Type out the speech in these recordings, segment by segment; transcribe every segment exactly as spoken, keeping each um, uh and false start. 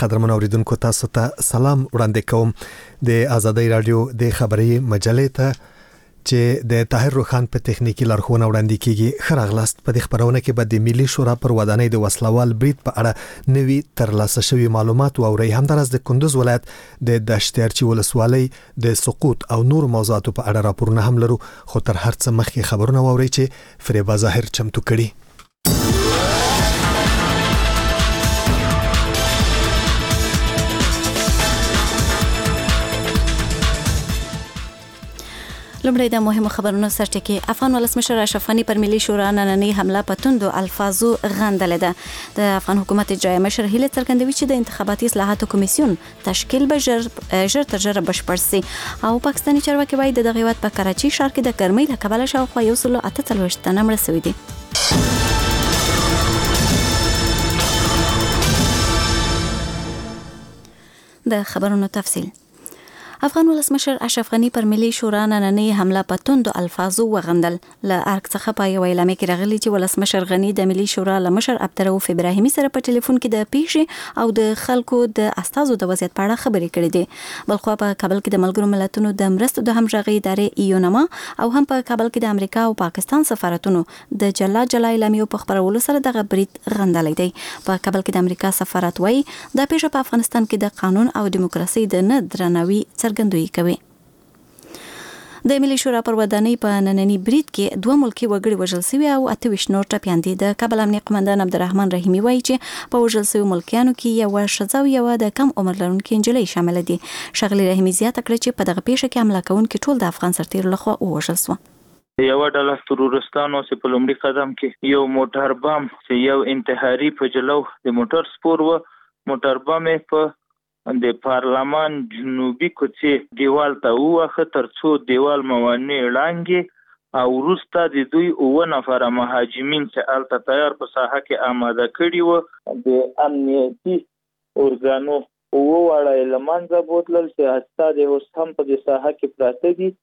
قدرمن اوریدونکو تاسو ته سلام وړاندې کوم د آزادۍ رادیو د خبري مجلې ته چې د طاهر روخان په تخنیکی لارښوونه وړاندې کیږي. خراغلاست په دې خبرونه کې به د ملي شورا پر ودانۍ د وسلوال برید په اړه نوي ترلاسه شوی معلومات او ری همدارس د کندوز ولایت د دشتیارچی ولسوالۍ د سقوط او نور موضوعاتو په اړه راپورونه هم لرو. خو تر هر څه مخکې خبرونه ووري چې فریبا ظاهر چمتو کړي. لمړی د مهمو خبرونو سرټکی. افغان ولسمشر اشرف غنی پر ملي شورا نننی حمله په توندو الفاظو غندلې ده. د افغان حکومت اجرایه مشر هیله څرګندوي چې د انتخاباتي اصلاحاتو کمیسیون تشکیل به ژر ژر تر ژره بشپړ شي او پاکستاني چارواکي وايي د دغه هیواد په کراچي ښار کې د ګرمۍ له کبله شاوخوا یو سل اته څلوېښت تنه مړه شوي دي. د خبرونو تفصیل. افغان ولسمشر اشرف غنی پر ملي شورا نننی حمله په توندو الفاظو وغندل. له ارګ څخه په یو اعلامیه کې راغلی چې ولسمشر غنی د ملي شورا له مشر عبدالرؤف ابراهیمي سره په ټلیفون کې د پیښې او د خلکو د استازو د وضعیت په اړه خبرې کړې دي. بلخو په کابل کې د ملګرو ملتونو د مرستو د همغږي ادارې ایونما او هم په کابل کې د امریکا او پاکستان سفارتونو د جلا جلا اعلامیو په خبرولو سره دغه برید غندلې دی. په کابل کې د امریکا سفارت وايي د پیښه په افغانستان کې د قانون او دیموکراسي د نه درناوي څرګندوي کوي. د ملي شورا پر ودانۍ په نننی برید کې دوه ملکی وګړي وژل شوي او اته ویشت نور ټپیان دي. د کابل امنیه قومندان عبدالرحمن رحیمي وایي چې په وژل شوي ملکیانو کې یوه ښځه او یوه د کم عمر لرونکې نجلۍ شامل دي. ښاغلي رحیمي زیاته کړه چې په دغه پیښه کې حمله کوونکي ټول د افغان سرتیرو لخوا ووژل شوه. یو ډله ترورستانو چې په لومړي قدم کې یو موټر بم چې یو انتحاري په جلو د موټر سپور و موټر بم په د پارلمان جنوبي کوڅې دیوال ته وواخه ترڅو دیوال موانع ړانګې او وروسته د دوی اووه نفره مهاجمین چې هلته تیار په ساحه کې آماده کړي وو د امنیتي ارګانو اووه واړه یې له منځه بوتلل چې استاد یې اوس هم په دې ساحه کې پراته دي.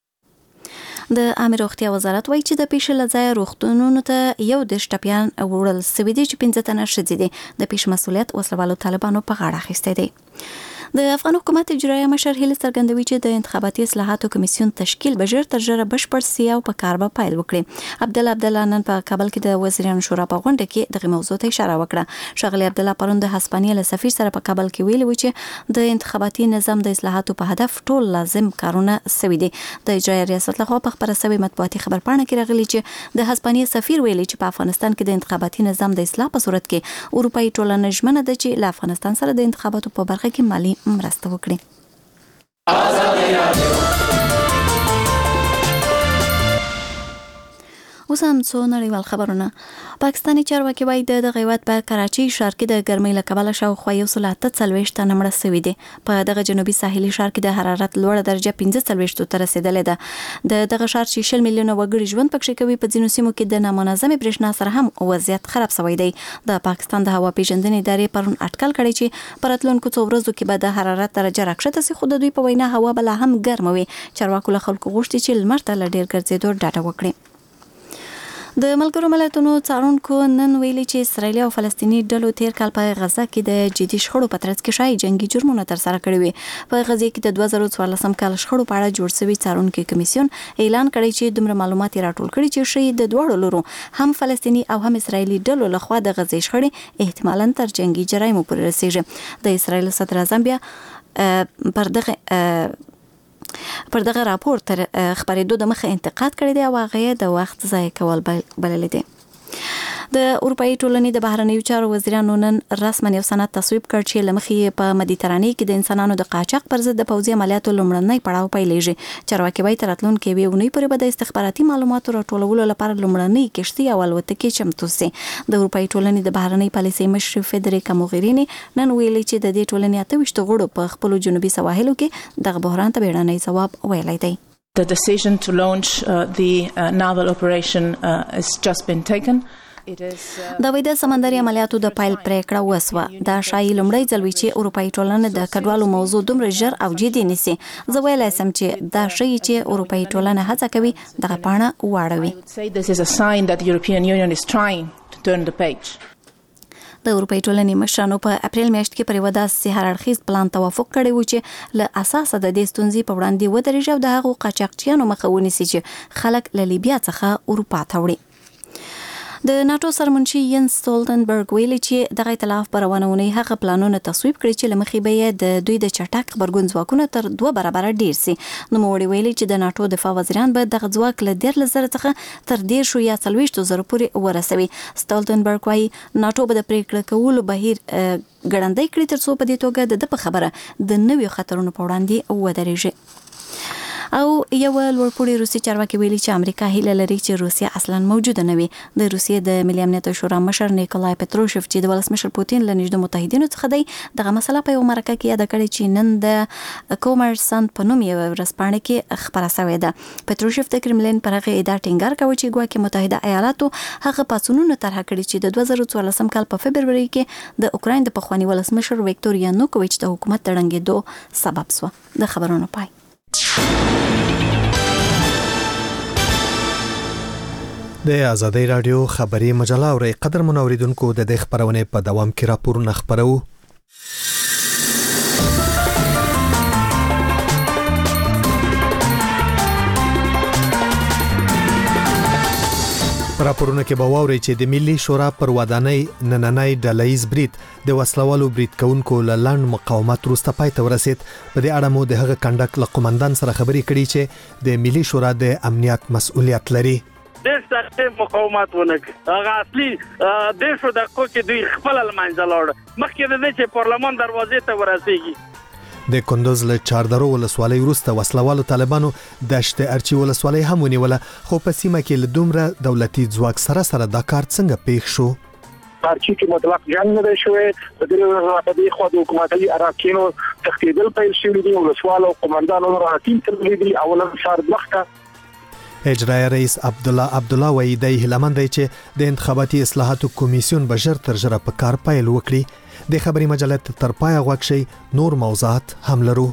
د عامه روغتیا وزارت وایي چې د پیښې له ځایه روغتونونو ته یو دېرش ټپیان وړل شوي دي چې پنځه تنه ښځې دي. د پیښې مسؤلیت وسلوالو طالبانو په غاړه اخیستی دی. د افغان حکومت اجرایه مشر هیله څرګندوي چې د انتخاباتي اصلاحاتو کمیسیون تشکیل به ژر تر ژره بشپړ سي او په کار به پیل وکړي. عبدالله عبدالله نن په کابل کې د وزیرانو شورا په غونډه کې دغه موضوع ته اشاره وکړه. ښاغلي عبدالله پرون د هسپانیا له سفیر سره په کابل کې ویلي و چې د انتخاباتي نظام د اصلاحاتو په هدف ټول لازم کارونه شوي دي. د اجرایه ریاست لخوا په خبره شوې مطبوعاتي خبرپاڼه کې راغلي چې د هسپانیا سفیر ویلي چې په افغانستان کې د انتخاباتي نظام د اصلاح په صورت کې اروپایي ټولنه ژمنه ده چې له افغانستان سره د انتخاباتو په برخه کې مالي مرسته وکړي. آزادۍ رادیو. اوس هم څو نړیوال خبرونه. پاکستاني چارواکي وايي د دغه هیواد په کراچي ښار کې د ګرمۍ له کبله شاوخوا یو سل اته څلوېښت تنه مړه شوي دي. په دغه جنوبي ساحلي ښار کې د حرارت لوړه درجه پنځه څلوېښتو ته رسېدلې ده. د دغه ښار چې شل میلیونه وګړي ژوند پکښې کوي په ځینو سیمو کې د نامنظمې برېښنا سره هم وضعیت خراب شوی دی. د پاکستان د هوا پیژندنې ادارې پرون اټکل کړی چې په راتلونکو څو ورځو کې به د حرارت درجه راکښته شي، خو د دوی په وینا هوا به لا هم ګرمه وي. چارواکو له خلکو غوښتي چې لمر ته له ډېر ګرځېدو ډډه وکړي. د ملګرو ملتونو څارونکو نن ویلي چې اسرائیلي او فلسطیني ډلو تیر کال په غزه کې د جدي شخړو په ترڅ کې شایي جنگي جرمونه ترسره کړي وي. په غزه کې د دوه زره څوارلسم کال شخړو په اړه جوړ شوی څارونکي کمیسیون اعلان کړی چې دومره معلومات راټول کړي چې شي د دوړو لورو هم فلسطیني او هم اسرائیلي ډلو لخوا د غزې شخړې احتمالاً تر جنگي جرایمو پورې رسیږي. د اسرائیل صدر اعظم بیا پر دغه پر دغه راپور تر خبرېدو د مخه انتقاد کړی دی او هغه د وخت ضایع کول بللی دی. د اروپایي ټولنې د بهرنیو چارو وزیرانو نن رسما یو سند تصویب کړ چې له مخې په مدیترانې کې د انسانانو د قاچاق پر ضد د پوځي عملیاتو لومړنی پړاو پیلېږي. چارواکي وايي تر راتلونکې یوې اونۍ پورې به د استخباراتي معلوماتو راټولولو لپاره لومړنۍ کښتۍ او الوتکې چمتو شي. د اروپایي ټولنې د بهرنۍ پالیسۍ مشر فدریکا موغریني نن ویلي چې د دې ټولنې اته ویشت غړو په خپلو جنوبي سواحلو کې دغه بحران ته بیړنی ځواب ویلی دی. The decision to launch uh, the uh, naval operation uh, has just been taken. د ویده سمندري عملیاتو د پایل پریکړه وسوه. دا شایي لومړی ځل وي چې اروپایي ټولنه د کډوالو موضوع دومره ژر او جدي نیسي. زه ویلی سم چې دا ښیي چې اروپایي ټولنه هڅه کوي دغه پاڼه واړوي. د اروپای ټولنې مشرانو په اپریل میاشت کې پر یوه داسې هر اړخیز پلان توافق کړی و چې له اساسه د دې ستونزې په وړاندې ودرېږي او د هغو قاچاقچیانو مخه ونیسي چې خلک له لیبیا څخه اروپا ته وړي. د ناتو سرمنشي ینس ستولتنبرګ ویلي چې دغه ائتلاف په روانه اونۍ هغه پلانونه تصویب کړي چې له مخې به یې د دوی د چټک غبرګون ځواکونه تر دوه برابره ډیر سي. نوموړي ویلي چې د ناتو دفاع وزیران به دغه ځواک له دیارلس زره څخه تر دیرشو یا څلوېښتو زرو پورې ورسوي. ستولتنبرګ وایي ناتو به د پریکړه کولو بهیر ګړندی کړي تر څو په دې توګه د ده په خبره د نویو خطرونو په وړاندې ودرېږي. او یو لوړپوړي روسي چارواکي ویلي چې امریکا هیله لري چې روسیا اصلا موجوده نه وي. د روسیې د ملي امنیت شورا مشر نیکولای پتروشف چې د ولسمشر پوتین له نږدې متحدینو څخه دی دغه مسله په یو مرکه کې یاد کړې چې نن د کومرسانت په نوم یو ورځپاڼه کې خبره شوې ده. پتروشف د کرملین پر هغه ادعا ټینګار کوي چې ګواکې متحده ایالاتو هغه پاڅونونه طرح کړي چې د دوه زره څوارلسم کال په فبروري کې د اوکراین د پخواني ولسمشر ویکټور یانوکوویچ د حکومت د ړنګېدو سبب شو. د خبرونو پای. د آزادۍ رادیو خبري مجله او قدر منوریدونکو د دې خبرونه په دوام کې راپورونه خبرو. راپورونه کې به واوري چې د ملي شورا پر ودانۍ نننۍ ډلهیز برید د وسلوالو برید کوونکو له لاند مقاومت وروسته پای ته ورسید. په دې اړه مو د هغه کنډک له قومندان سره خبرې کړې چې د ملي شورا د امنیت مسؤلیت لري. دیش دقیقه مقاومت ونک هغه اصلي دیشو دقیقو کې دوی خپل المنځ لاړ مخکې د دې چې پارلمان دروازې ته ورسېږي. د کندوز له چاردرو ولسوالۍ وروسته وسلوالو طالبانو دشت ارچی ولسوالۍ هم ونیوله خو په سیمه کې له دومره دولتي ځواک سره سره دا کار څنګه پیښ شو؟ ارچی کې مطلق جنگ نه شوی د دې په دې خو د حکومتي اراکینو تخکیدل پیل شوی دی ولسوالو قومندانو راټیم کړی دی اوله شهر وخته. اجرایي رئیس عبد الله عبد الله وایي د هلمند چې د انتخاباتي اصلاحاتو کمیسیون به ژر تر ژره په کار پیل وکړي. د خبري مجله تر پای غوښ شي نور موضوعات هم لرو.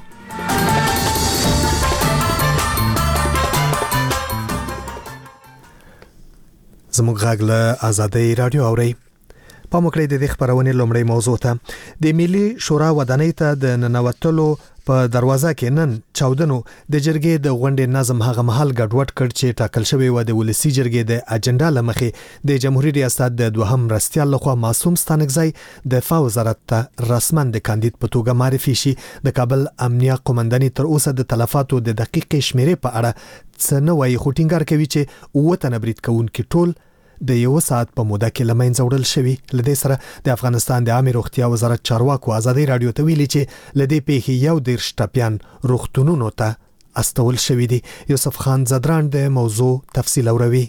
زموږ غږ له آزادۍ رادیو اوري. په مکړې د دې خبرونه لومړی موضوع ته د ملي شورا ودانۍ ته د ننوتلو په دروازه کې نن چاودنو د جرګې د غونډې نظم هغه محل ګډوډ کړ چې ټاکل شوی و د ولسی جرګې د اجنډا لمخې د جمهوریت ریاست د دوهم رستیال لخوا معصوم ستانکزی د دفاع وزارت ته رسمن د کاندید په توګه معرفي شي. د کابل امنیه قومنداني تر اوسه د تلفاتو د دقیقې شمیرې په اړه څه نه وایي خو ټینګار کوي چې اووه تنه برید کوونکي ټول د یو ساعت په موده کې لمنځه وړل شوی. لدې سره د افغانستان د عامه روغتیا وزارت چارواکو آزادۍ رادیو ته ویلي چې لدې پیښې یو ډیر شټپیان روغتونونو ته استول شوی دی. یوسف خان زدران د موضوع تفصیل اوروي.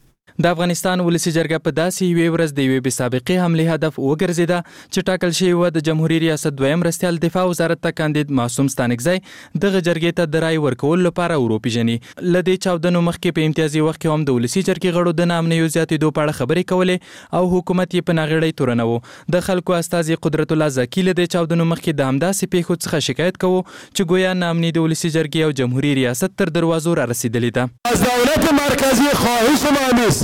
د افغانستان ولسی جرګه په داسې یوې ورځ د یوې بې سابقې حملې هدف وګرځیده چې ټاکل شوی و د جمهوریت ریاست دویم رستیال دفاع وزارت ته کاندید معصوم ستانکزی دغه جرګې ته د رای ورکول لپاره وروپیژني. لدې چاودنو مخکې په امتیازي وخت کې هم د ولسی جرګې غړو د نامنیو زیاتېدو په اړه خبرې کولې او حکومت یې په ناغړۍ تورنوه. د خلکو استازي قدرت الله زکی لدې چاودنو مخکې د همداسې پیښو څخه شکایت کوو چې ګویا نامنی د ولسی جرګې او جمهوریت ریاست تر دروازو را رسیدلې ده. از دولت مرکزی خواهش ما نیست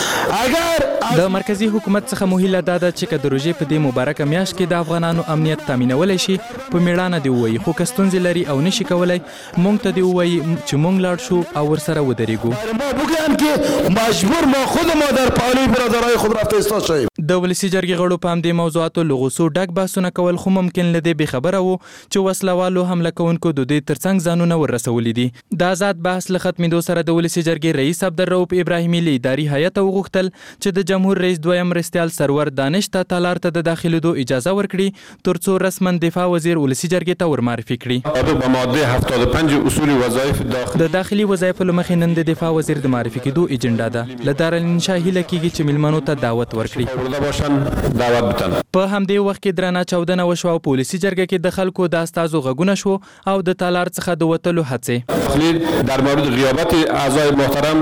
اگر د مرکزی حکومت څخه موهیله ده چې که د روژې په دې مبارکه میاشت کې د افغانانو امنیت تامینولی شي په میړانه دی ووایي خو که ستونزې لري او نشي کولی موږ ته دی ووایي چې موږ لاړ شو او ورسره ودرېږو. ما بگویم که مجبور ما خود ما در پالوی برادرای خود رفته ایستاد شویم. د ولسی جرګې غړو په همدې موضوعاتو له غوسو ډک بحثونه کول خو ممکن له دې بېخبره وو چې وسلوالو حمله کوونکو د دوی ترڅنګ ځانونه ورسولي دي. د آزاد بحث له ختمېدو سره د ولسی جرګې رئیس عبدالرؤف ابراهیمي له اداري هیئت وغوښتل چې د جمهور رئیس دویم رستیال سرور دانش ته تالار ته د داخلېدو اجازه ورکړي ترڅو رسما دفاع وزیر ولسی جرګې ته ورمعرفي کړي. په ماده هفتاد و پنج اصول وظایف داخلي د داخلي وظایفو له مخې نن د دفاع وزیر د معرفي کېدو اجنډا ده. له دارالانشا هیله کېږي چې میلمنو ته دعوت ورکړي. دعوت بتن په همدې وخت کې درانه چاودنه وشوه او پولیسي جرګه کې د خلکو د استازو غږونه شو او د تالار څخه د وتلو هڅې. در مورد غیابت اعضای محترم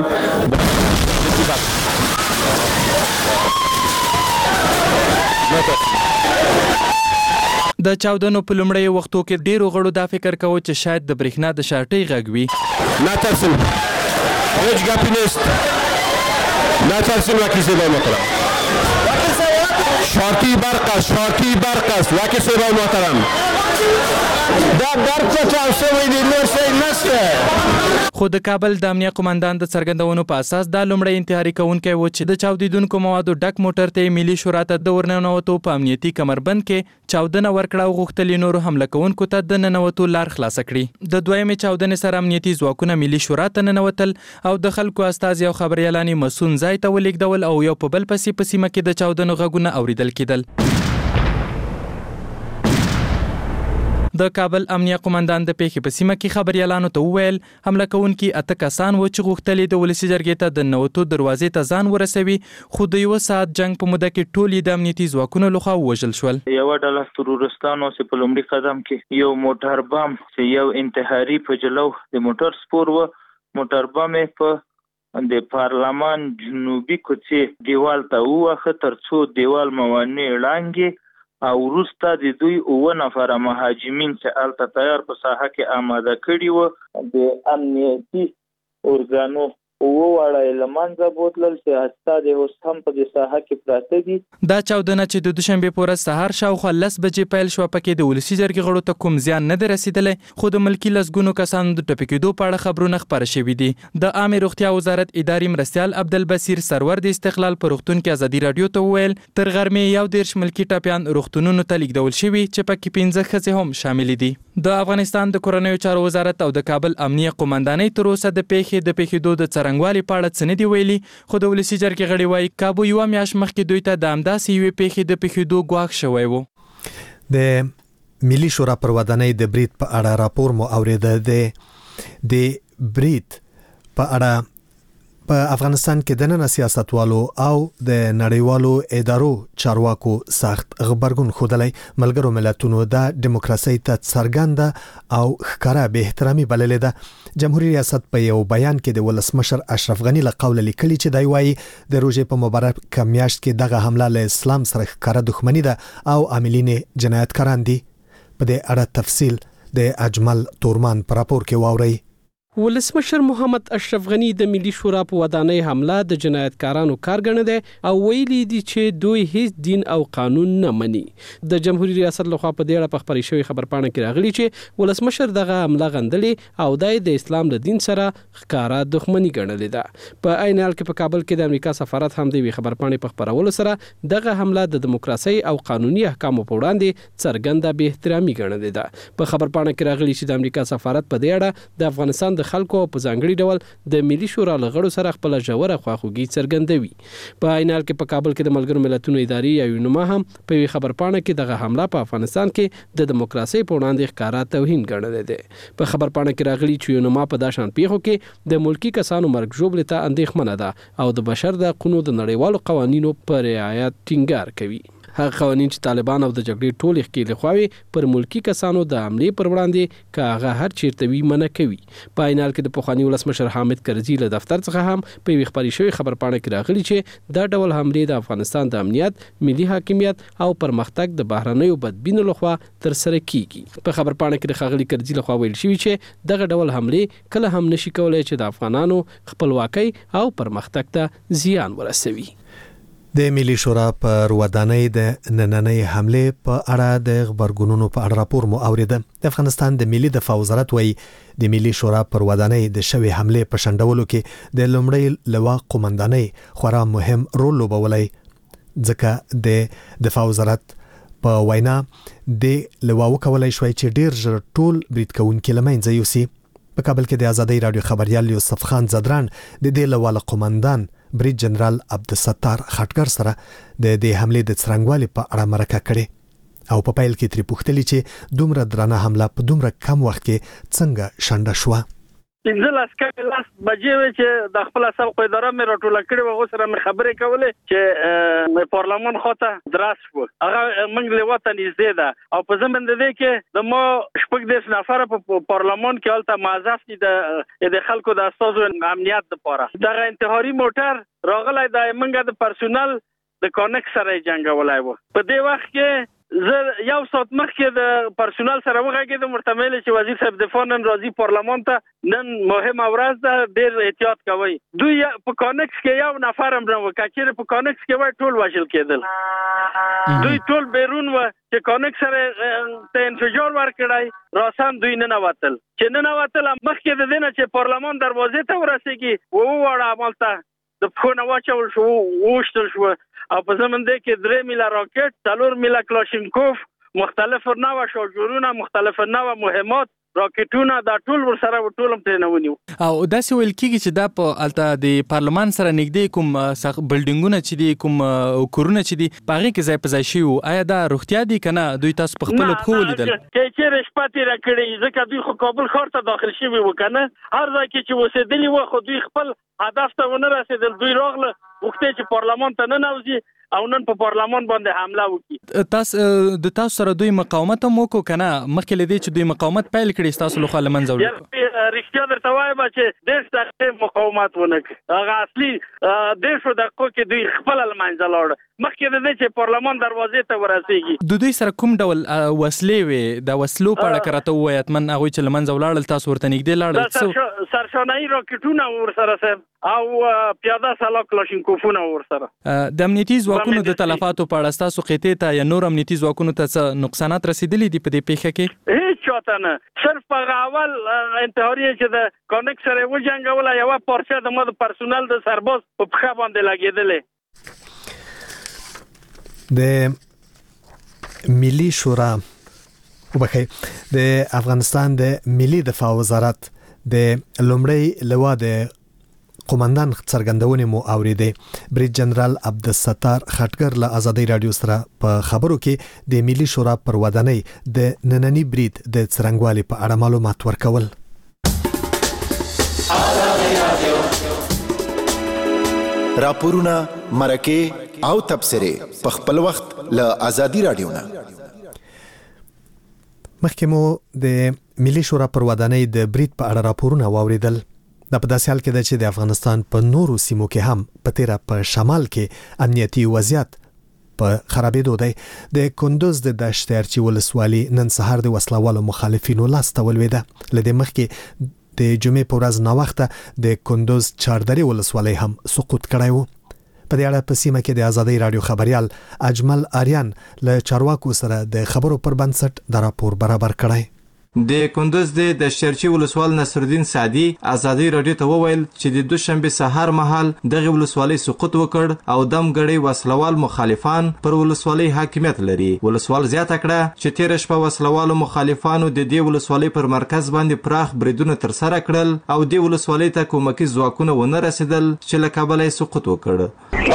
د چاودنو په لومړیو وختو کې ډیرو غړو دا فکر کاوه چې شاید د برېښنا د شارټۍ غږ وي. نه ترسیم هیڅ ګپی نیست نه ترسیم وکیل صاحب محترم شاکی برق است، شاکی برق است. وکی صبح محترم دا درد څه چاو شوی دی، نور څه نشته. خو د کابل د امنیه قومندان د څرګندونو په اساس دا لومړی انتحاري کوونکی و چې د چاودیدونکو موادو ډک موټر ته ملي شورا ته د ورننوتو په امنیتي کمربند کې چاودنه ورکړه او غوښتل نورو حمله کوونکو ته د ننوتو لار خلاص کړي. د دویمې چاودنې سره امنیتي ځواکونه ملي شورا ته ننوتل او د خلکو استازي او خبريالانې مسون ځای ته ولېږدول او یو په بل پسې په سیمه کې د چاودنو غږونه اوریدل کېدل. د کابل امنیه قومندان د پیښې په سیمه کې خبريالانو ته وویل حمله کوونکي اته کسان و چې غوښتل د ولسي جرګې ته د نوتو دروازې ته ځان ورسوي، خو د یو ساعت جنگ په موده کې ټول د امنیتي ځواکونو لخوا وژل شول. یو ډله ترورستانو چې په لومړي قدم کې یو موټر بم چې یو انتحاري په جلو د موټر سپور و، موټر بم په د پارلمان جنوبي کوڅې دیوال ته وواهه ترڅو دیوال موانع ړانګې او وروسته د دوی اوه نفره مهاجمین چې هلته تیار په ساحه کې آماده کړي وو د امنیتي ارګانو اوه واړه یې له منځه بوتلل چې استاد یې اوس هم په دې ساحه کې پراته دي. دا چاودنه چې د دوشنبې په ورځ سهار شاوخوا لس بجې پیل شوه پکې د ولسي جرګې غړو ته کوم زیان نه دی رسېدلی، خو د ملکي لسګونو کسانو د ټپي کېدو په اړه خبرونه خپاره شوي دي. د عامې روغتیا وزارت اداري مرستیال عبدالبصیر سرور د استقلال په روغتون کې ازادي راډیو ته وویل تر غرمې یو دېرش ملکي ټپیان روغتونونو ته لیږدول شوي چې پکې پنځه ښځې هم شاملې دي. د افغانستان د کورنیو چارو وزارت او د کابل امنیه قومندانۍ تر اوسه د پیښې د پیښېدو د څرنګوالي په اړه څه نه دي ویلي، خو د ولسي جرګې غړي وایي کابو یوه میاشت مخکې دوی ته د همداسې یوې پیښې د پیښېدو ګواښ شوی و. د ملي شورا پر ودانۍ د برید په اړه راپور مو اوریده. د د برید په اړه په افغانستان کې د نن سیاستوالو او د نړیوالو ادارو چارواکو سخت غبرګون ښودلی. ملګرو ملتونو د دیموکراسۍ ته څرګنده او ښکاره بې احترامي بللې ده. جمهوریت ریاست په یو بیان کې د ولسمشر اشرف غني له قوله لیکلي چې دی وایي د روژې په مبارکه میاشت کې دغه حمله له اسلام سره ښکاره دښمني ده او عاملین جنایتکاران دي. په دې اړه تفصیل د اجمل تورمان په راپور کې واورئ. ولسمشر محمد اشرف غني د ملي شورا په ودانۍ حمله د جنایتکارانو کار ګڼي دي او ویلي دي چې دوی هیڅ دین او قانون نه مني. د جمهوریت ریاست لخوا په دې اړه په خبري شوی خبرپاڼه کې راغلي چې ولسمشر دغه حمله غندلې او د اسلام له دین سره ښکارا دښمنی ګڼلې ده. په عین حال کې په کابل کې د امریکا سفارت هم د خبرپاڼې په خبرولو سره دغه حمله د دیموکراسي او قانوني احکامو په وړاندې څرګنده بې احترامي ګڼلې ده. په خبرپاڼه کې راغلي چې د امریکا سفارت په دې اړه د افغانستان خلکو په ځانګړي ډول د ملي شورا لغړو سره خپل ژوره خواخوږي څرګندوي. په عین حال کې په کابل کې د ملګرو ملتونو اداري یونما هم په وی خبرپاڼه کې دغه حمله په افغانستان کې د دیموکراسي په وړاندې ښکارا توهین ګڼل دي. په خبرپاڼه کې راغلي چې یونما په داشان پیښو کې د ملکی کسانو مرګ ژوبل ته اندېښمنه ده او د بشر د حقوقو د نړیوالو قوانینو پر رعایت ټینګار کوي. هغه قوانین چې طالبان او د جګړې ټول ښکېل خواوي پر ملکی کسانو د حملې پر وړاندې کاغه هر چیرته وی منع کوي. په عین حال کې د پخوانی ولسمشر حامد کرزي له دفتر څخه هم په وی خبري شوی خبرپاڼه کې راغلي چې دا ډول حملې د افغانستان د امنیت، ملي حاکمیت او پرمختګ د بهرنیو بدبینو لخوا تر سره کیږي. په خبرپاڼه کې د خاغلی کرزي لخوا ویل شوی چې دغه ډول حملې کله هم نشي کولای چې د افغانانو خپلواکۍ او پرمختګ ته زیان ورسوي. د ملي شورا پر ودانۍ د نننۍ حملې په اړه د خبرګونونو په اړه راپور مو اوریده. د افغانستان د ملي دفاع وزارت وایي د ملي شورا پر ودانۍ د شوی حملې په شندولو کې د لومړی لوا قومندانۍ خورا مهم رول لوبولی، ځکه د دفاع وزارت په وینا د لوا وکولای شوی چې ډیر ژر ټول برید کوونکي له منځه یوسي. په کابل کې د ازادۍ راډیو خبريال یوسف خان زدران د دې لوا قومندان برید جنرال عبدالستار خټګر سره د دې حملې د څرنګوالي په اړه مرکه کړې او په پیل کې ترې پوښتلي چې دومره درنه حمله په دومره کم وخت کې څنګه شنډه شوه. پنځه لاس کې لاس بجې وي چې د خپل سبق اداره مې راټوله کړې و، غوسره مې خبرې کولې چې پارلمان خواته دراس وو. هغه موږ له وطن نږدې ده او په زمند دې کې د مو شپږ دیس نفر په پارلمان کې الته معزز دي د د خلکو د اساسو امنیت لپاره. دغه انتحاري موټر راغلی د موږ د پرسونل د کانکس سره جنگولای وو. په دې وخت کې زه یو ساعت مخکې د پرسونل سره وغږېدم ورته مې ویل چې وزیر صاحب دفاع نن راځي پارلمان ته نن مهمه ورځ ده ډېر احتیاط کوئ. دوی په کانکس کې یو نفر هم نه و که چېرې په کانکس کې وای ټول وژل کېدل. دوی ټول بیرون و چې کانکس سره ته انفجار ورکړی راسن دوی ننوتل چې ننوتل مخکې د دې نه چې پارلمان دروازې ته ورسېږي وواړه همالته د پښو نه واچول شو ووشتل شو او په زمن دی کې درې میله راکټ څلور میله کلاشینکوف مختلف نوع شارجورونه مختلف نوع مهمات راکټونه دا ټول ورسره ټول هم ترې نه ونیو. او داسې ویل کېږي چې دا په هلته د پارلمان سره نږدې کوم بلډینګونه چې دي کوم کورونه چې دي په هغې کې ځای په ځای شوي وو. آیا دا روغتیا دي که نه دوی تاسو په خپلو پښو ولیدل؟ که چېرې شپه تېره کړې ځکه دوی خو کابل ښار ته داخل شوي وو که نه هر ځای کې چې اوسېدلي وو خو دوی خپل هدف ته ونه رسېدل. دوی راغله غوښتې چې پارلمان ته ننوځي او نن په پارلمان باندې حمله وکړي. تاسو د تاسو سره دوی مقاومت هم وکړو که نه مخکې له دې چې دوی مقاومت پیل کړي ستاسو لخوا له منځه وړي؟ رښتیا درته وایم چې دېرش دقیقې مقاومت ونه کړي. هغه اصلي دېرشو دقیقو کې دوی خپله له منځه لاړه مخکې د دې چې پارلمان دروازې ته ورسېږي. د دوی سره کوم ډول وسلې وې د وسلو په اړه که راته ووایې حتمن هغوی چې له منځه ولاړل تاسو ورته نږدې لاړل؟ سرشانهي راکټونه ورسره صاحب او پیاده سلاح کلاشینکوفونه ورسره. د امنیتي ځواکونو د تلفاتو په اړه ستاسو قطعې ته یا نور امنیتي ځواکونو ته څه نقصانات رسېدلي دي په دې پیښه کې؟ هېڅ چاته نه. صرف په هغه اول انتحاري چې د کانکس سره یې وجنګوله یوه پارچه د ما د پرسونل د سرباز په پښه باندې لګېدلې. د ملي شورا وبخښئ د افغانستان د ملي دفاع وزارت د لومړی لوا د قومندان څرګندونې مو اورېدې. بریډ جنرال عبدالستار خټګر له ازادي رادیو سره په خبرو کې د ملي شورا پر ودانۍ د نننی بریډ د څرنګوالي په اړه معلومات ورکول. راپورونه مرکه او تبصره په خپل وخت له ازادي رادیو نه. مخکې مو د ملي شورا پر ودانۍ د بریډ په اړه راپورونه واوریدل. دا په داسې حال کې ده چې د افغانستان په نورو سیمو کې هم په تیره په شمال کې امنیتي وضعیت په خرابېدو دی. د کندوز د دشت ارچي ولسوالي نن سهار د وسلوالو مخالفینو لاسته ولوېده. له دې مخکې د جمعې په ورځ ناوخته د کندوز چاردرې ولسوالۍ هم سقوط کړی و. په دې اړه په سیمه کې د ازادي رادیو خبريال اجمل آریان له چارواکو سره د خبرو پر بنسټ د راپور برابر کړی. د کندوز د دشترچی ولسوال نصرالدین سعدی ازادي رادیو ته وویل چې د دوشنبه سهار مهال دغه ولسوالۍ سقوط وکړ او دم غړي وسلوال مخالفان پر ولسوالۍ حاکمیت لري. ولسوال زیاته کړه چې تیر شپه وسلوالو مخالفانو د دې ولسوالۍ پر مرکز باندې پراخ بریدونه تر سره کړل او د ولسوالۍ ته کومکي ځواکونه ونه رسیدل چې له کابل سقوط وکړ.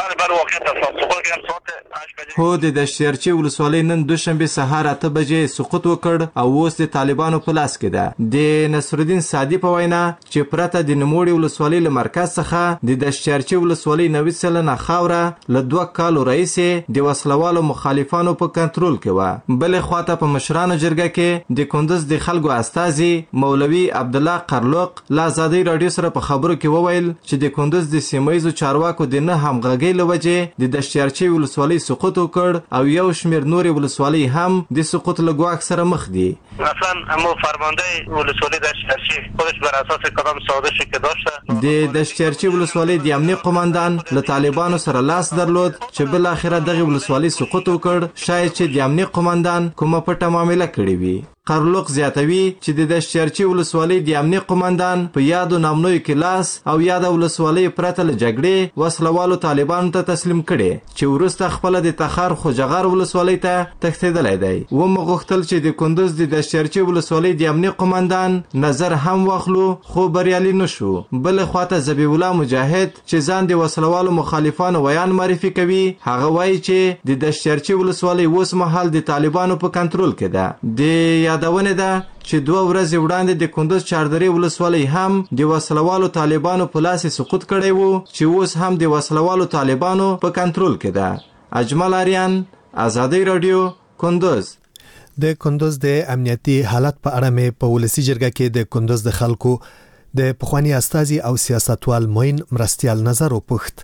هو د دشترچی ولسوالۍ نن دوشنبه سهار اته بجې سقوط وکړ او اوس د طالبانو په لاس کې ده. د نصرالدین سعدی په وینا چې پرته د نموړي ولسوالۍ له مرکز څخه د دشترچی ولسوالۍ نوي سلنه خاوره له دوه کالو راهیسې د وسلوالو مخالفانو په کنټرول کې وه. بلې خواته په مشرانو جرګه کې د کندوز د خلکو استازي مولوي عبدالله قرلوق له ازادي رادیو سره په خبرو کې وویل چې د کندوز د سیمایي چارواکو د نه همغږۍ له وجې د دشترچی ولسوالۍ سقوط وکړ او یو شمیر نورې ولسوالۍ هم د سقوط له ګواښ سره مخ دي. مثلا امو فرمانده ولسوالی دشترچی خودش بر اساس کدام سازشی که داشته د دشترچی ولسوالی د امنیه قومندان له طالبانو سره لاس درلود چې بل اخره دغه ولسوالی سقوط وکړ. شاید چې د امنیه قومندان کومه پټه معامله کړې وي. قرلوق زیاتوي چې د دشترچی ولسوالۍ د امنیه قومندان په یادو نامنوي کې لاس او یاده ولسوالۍ پرته له جګړې وسلوالو طالبانو ته تسلیم کړي چې وروسته خپل د تخار خوجغار ولسوالۍ ته تښتېدلی دی. ومو غوښتل چې د کندوز د دشترچی ولسوالۍ د امنیه قومندان نظر هم واخلو خو بریالي نشو. بل خواته ذبیح الله مجاهد چې ځان د وسلوالو مخالفانو ویان معرفي کوي هغه وایي چې د دشترچی ولسوالۍ اوس مهال د طالبانو په کنټرول کې ده. د یادونه ده چې دوه ورځې وړاندې د کندوز چاردرې ولسوالۍ هم د وسلوالو طالبانو په لاس سقوط کړی وو چې اوس هم د وسلوالو طالبانو په کنټرول کې ده. اجمل آریان ازادي رادیو کندوز. د کندوز د امنیتي حالت په اړه مې په ولسی جرګه کې د کندوز د خلکو د پخوانی استازي او سیاستوال موین مرستیال نظر وپوښت.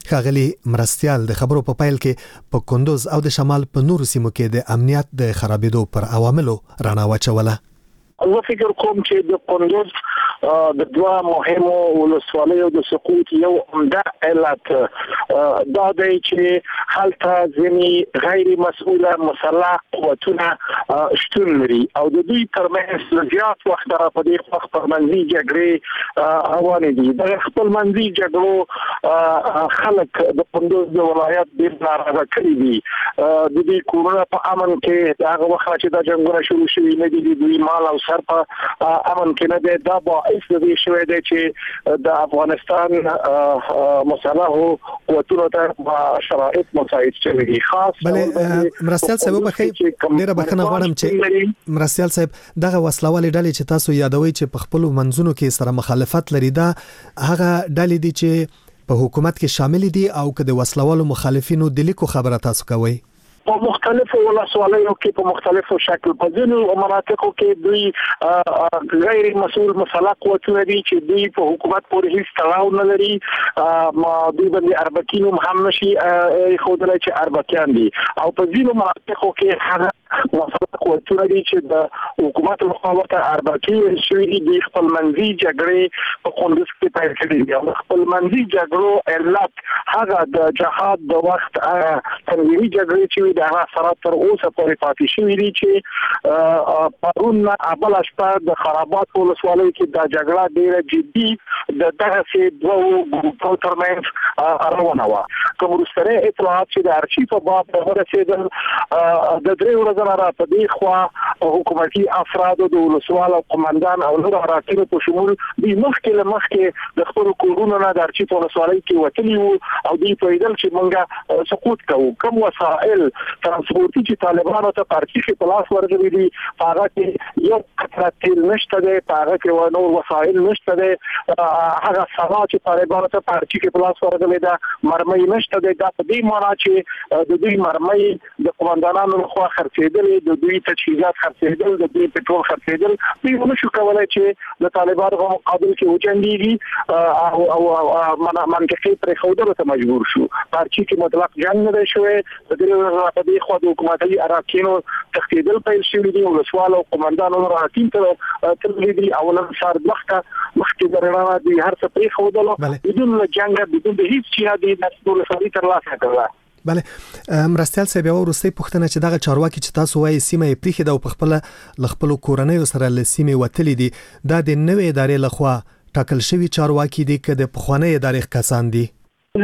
ښاغلي مرستیال د خبرو په پیل کې په کندوز او د شمال په نورو سیمو کې د امنیت د خرابېدو پر عواملو رڼا واچوله. زه فکر کوم چې د کندوز د دوه مهمو ولسوالیو د سقوط یو عمده علت دا دی چې هلته ځینې غیر مسؤله مسلح قوتونه شتون لري او د دوی ترمنځ زیات وخت را په دې وخت پرمنځي جګړې روانې دي. د خپلمنځي جګړو خلک د کندوز د ولایت ډېر ناراضه کړي دي. د دې کورونه په امن کې هغه وخت چې د جنګونو شروع شوي نه دي، دوی مال او سر په امن کې نه دی. دا باعث دی شوی دی چې د افغانستان مسلح قوتونو ته شرایط مساعد شوي دي. خاص بلې مرستیال صاحب بخیر ډیره بخښنه غواړم چې مرستیال صاحب دغه وسلوالې ډلې چې تاسو یادوي چې په خپل منځونو کې سره مخالفت لري، دا هغه ډلې دي چې په حکومت کې شامل دي او که د وسلوالو مخالفینو د لیکو خبره تاسو کوي؟ په مختلفو ولسوالیو کې په مختلفو شکل په ځینو مناطقو کې دوی غیر مسؤل مسلح قوتونه دي چې دوی په حکومت پورې هیڅ تړاو نه لري. ما دوی باندې اربکین هم نشي خودلای چې اربکیان دي او په ځینو مناطقو کې هغه مسلح قوتونه دي چې د حکومت مخالفت اربکین شوي دي. د خپلمنځي جګړې په کندوز کې پیل کړي دي او خپلمنځي جګړو علت هغه د جهاد د وخت تنظیمي جګړې چې د هغه سره تر اوسه پورې پاتې شوی دي چې پرون اول شپه د خرابات ولسوالۍ کې د جګړه ډیره جدي د دغه سي دوه ګروپونو ترمنځ روانه وه. کوم وروستۍ اطلاعات چې د ارشیف په باب ورسېدل د درې ورځې را په دې خوا حکومتي افرادو د ولسوال او قومندان او نور راکینو په شمول دوی مخکې له مخکې د خپلو کورونو نه د ارشیف ولسوالۍ کې وتلي وو او دوی پوهېدل چې موږ سقوط کوو. کوم وسایل ترانسپورتي چې طالبانو ته پارچي کې په لاس ورغلي دي هغه کې یو قطره تیل نشته دی، هغه کې نور وسایل نشته دی. هغه سلا چې طالبانو ته پارچي کې په لاس ورغلي ده مرمۍ نشته دی. دا په دې معنا چې د دوی مرمۍ د قومندانانو لخوا خرڅېدلې، د دوی تجهیزات خرڅېدل، د دوی پټرول خرڅېدل. دوی ونشو کولی چې د طالبانو په مقابل کې وجنګېږي او منطقي پرېښودلو ته مجبور شو. پارچي کې مطلق جنګ نه دی شوی. د دې په دې خوا د حکومتي اراکینو تښتېدل پیل شوي دي. ولسوال او قومندانو اراکین ته تللي دي او نن سهار وخته مخکې د رڼا دوی هر څه پرېښودلو بدون له جنګه بدون د هېڅ جهادي ولسوالي ترلاسه کړله. بله مرستیال صاحب یو وروستۍ پوښتنه چې دغه چارواکي چې تاسو وایي سیمه یې پرېښې ده او په خپله له خپلو کورنیو سره له سیمې وتلي دي، دا د نوې ادارې لخوا ټاکل شوي چارواکي دي که د پخوانۍ ادارې کسان دي؟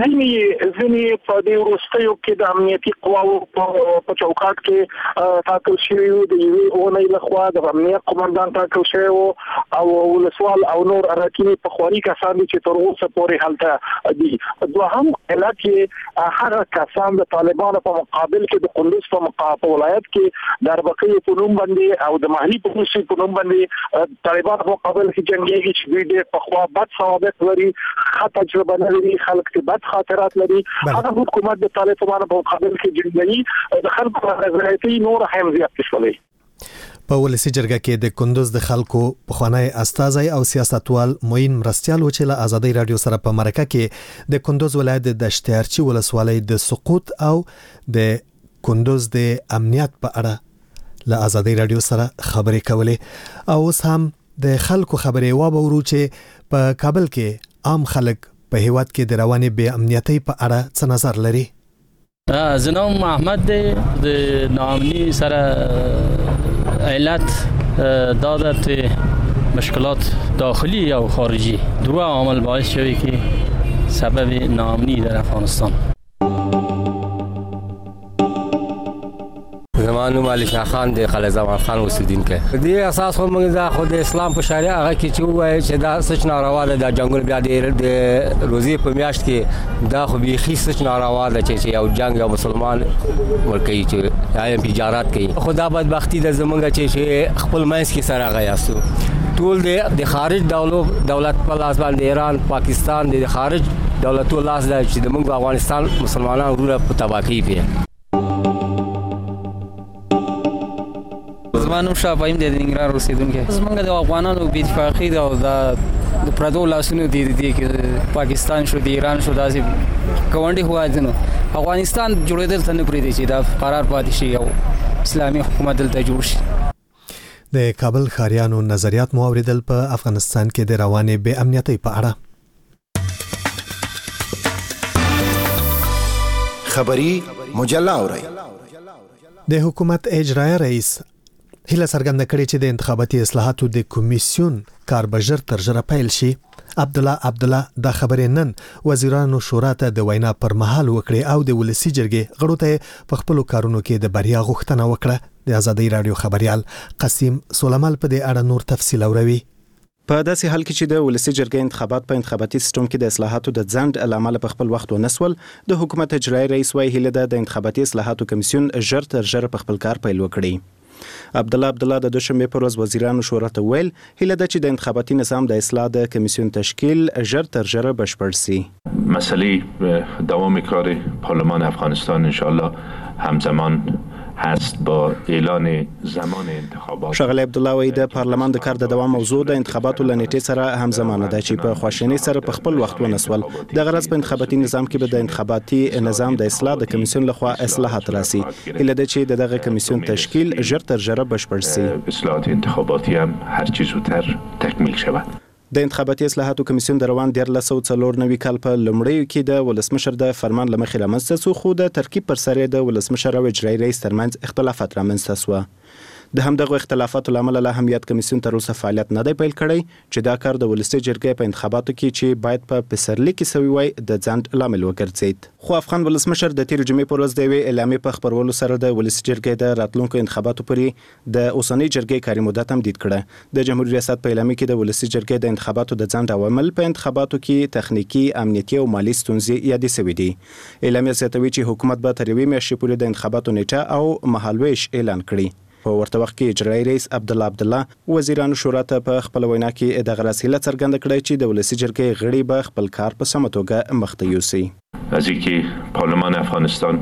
ځینې ځینې په دې وروستیو کې د امنیتي قواو په چوکاټ کې ټاکل شوي وو. د یوې اونۍ لخوا د امنیت قومندان ټاکل شوی وو او ولسوال او نور اراکین پخواني کسان دي چې تر اوسه پورې هلته دي. دوهم علت یې هغه کسان د طالبانو په مقابل کې د کندوز په ولایت کې د اربکیو په نوم باندې او د محلي پولیسو په نوم باندې طالبانو په مقابل کې جنګېږي چې دوی ډېر پخوا بد سوابق لري، ښه تجربه نه لري، خلک ته خاطرات لري. هغه حکومت د طالبانو په مقابل کې جنګي د خلکو رضایتي نور هم زیات شولې. په ولسی جرګه کې د کندوز د خلکو پخوانی استازی او سیاستوال موین مرستیال و چې له آزادۍ رادیو سره په مرکه کې د کندوز ولایت د دشتیارچی ولسوالۍ د سقوط او د کندوز د امنیت په اړه له آزادۍ رادیو سره خبرې کولې. او اوس هم د خلکو خبرې وابورو چې په کابل کې عام خلک په هیواد کې د روانې بې امنیتۍ په اړه څه نظر لري؟ زنام محمد دی. د ناامني سره علت دادت مشکلات داخلی او خارجی دو عامل باعث شوی که سبب ناامنی در افغانستان. زمانو علی شاه خان د خالد زمان خان اوسیدونکی دی. اساس خو موږ د خود اسلام په شریعه هغه کې چې وایي چې دا سچ ناروا ده، د جنگل بیا د روزي په میاشت کې دا خو بيخي سچ ناروا ده چې یو جنگ یو مسلمان ورکوي چې یا تجارت کوي. خدا بدبختی د زمونږ چې خپل مینس کې سره غیاسو ټول د خارج دولت دولت په لاس باندې ایران پاکستان د خارج دولتو لاس ده چې د موږ افغانستان مسلمانانو ورو په تباہی پیه. زمانو شاه فایم د ننګرهار اوسیدونکو زمونږ د افغانانو بې اتفاقي او د د پردو لاسونو دی دی کې پاکستان شو دی ایران شو داسې ګاونډي هوادونو افغانستان جوړېدل ته نه پریږدي چې دا قرار پاتې شي او اسلامي حکومت دلته جوړ شي. د کابل ښاریانو نظریات مو اوریدل په افغانستان کې د روانې بې امنیتۍ په اړه. خبری مجله اورئ. د حکومت اجرایه رئیس هیله څرګنده کړې چې د انتخاباتي اصلاحاتو د کمیسیون کار به ژر تر ژره پیل شي. عبد الله عبد الله دا خبرې نن وزیرانو شورا ته د وینا پر مهال وکړې او د ولسی جرګې غړو ته په خپل کارونو کې د بریا غوښتنه وکړه. د آزادۍ رادیو خبريال قاسم سولمال په دې اړه نور تفصیل اوروي. په داسې حال کې چې د ولسی جرګې انتخابات په انتخاباتي سیستم کې د اصلاحاتو د ځند لامل په خپل وخت ونسول، د حکومت اجرایي رئیس وایي هیله ده د انتخاباتي اصلاحاتو کمیسیون ژر تر ژره په خپل کار پیل وکړي. عبد الله عبد الله د دوشنبه پر ورځ وزیرانو شورا ته ویل هیله ده چې د انتخاباتي نظام د اصلاح د کمیسیون تشکیل ژر تر ژره بشپړ شي. مسئله دوام کار پارلمان افغانستان ان شاء الله همزمان هست با اعلان زمان انتخابات. شغله عبد الله وای د پارلمان د کار د دوام موضوع د انتخاباتو لنیټې سره همزمانه ده چې په خواشینی سره په خپل وخت ونسول. د غرض په انتخاباتي نظام کې به د انتخاباتي نظام د اصلاح د کمیسیون لخوا اصلاحات راسي. اله د چې دغه کمیسیون تشکیل ژر تر ژره بشپړ شي. اصلاحات انتخاباتی هم هر چیز زودتر تکمیل شود. د انتخاباتي اصلاحاتو کمیسیون د روان دیارلس سوه څلور نوي کال په لومړیو کې د ولسمشر د فرمان له مخې رامنځته شو، خو د ترکیب پر سر د ولسمشر او اجرایي رئیس ترمنځ اختلافات رامنځته شو. د همدغه اختلافاتو لامل له هم یاد کمیسیون تر اوسه فعالیت نه دی پیل کړی چې دا کار د ولسی جرګې په انتخاباتو کې چې باید په پسرلي کې سوي وای د ځند لامل وګرځید. خو افغان ولسمشر د تیر جمعې پر ورځ د وی اعلامیې په خبرولو سره د ولسی جرګې د راتلونکو انتخاباتو پورې د اوسنۍ جرګې کاري مدت هم دید کړه. د جمهوریت ریاست په اعلامیې کې د ولسی جرګې د انتخاباتو د ځند عوامل په انتخاباتو کې تخنیکی، امنیتي او مالی ستونزې یادې شوې دي. اعلامیه زیاتوي چې حکومت به تر یوې میاشتې پورې د انتخاباتو نیټه او مهالویش اعلان کړي. په ورته وخت کې اجرایي رئیس عبد الله عبد الله وزیرانو شورا ته په خپل وینا کې د غراسیله څرګنده کړې چې د ولسی جرګې غړي به خپل کار په سمه توګه مخته یوسي. از اینکه پارلمان افغانستان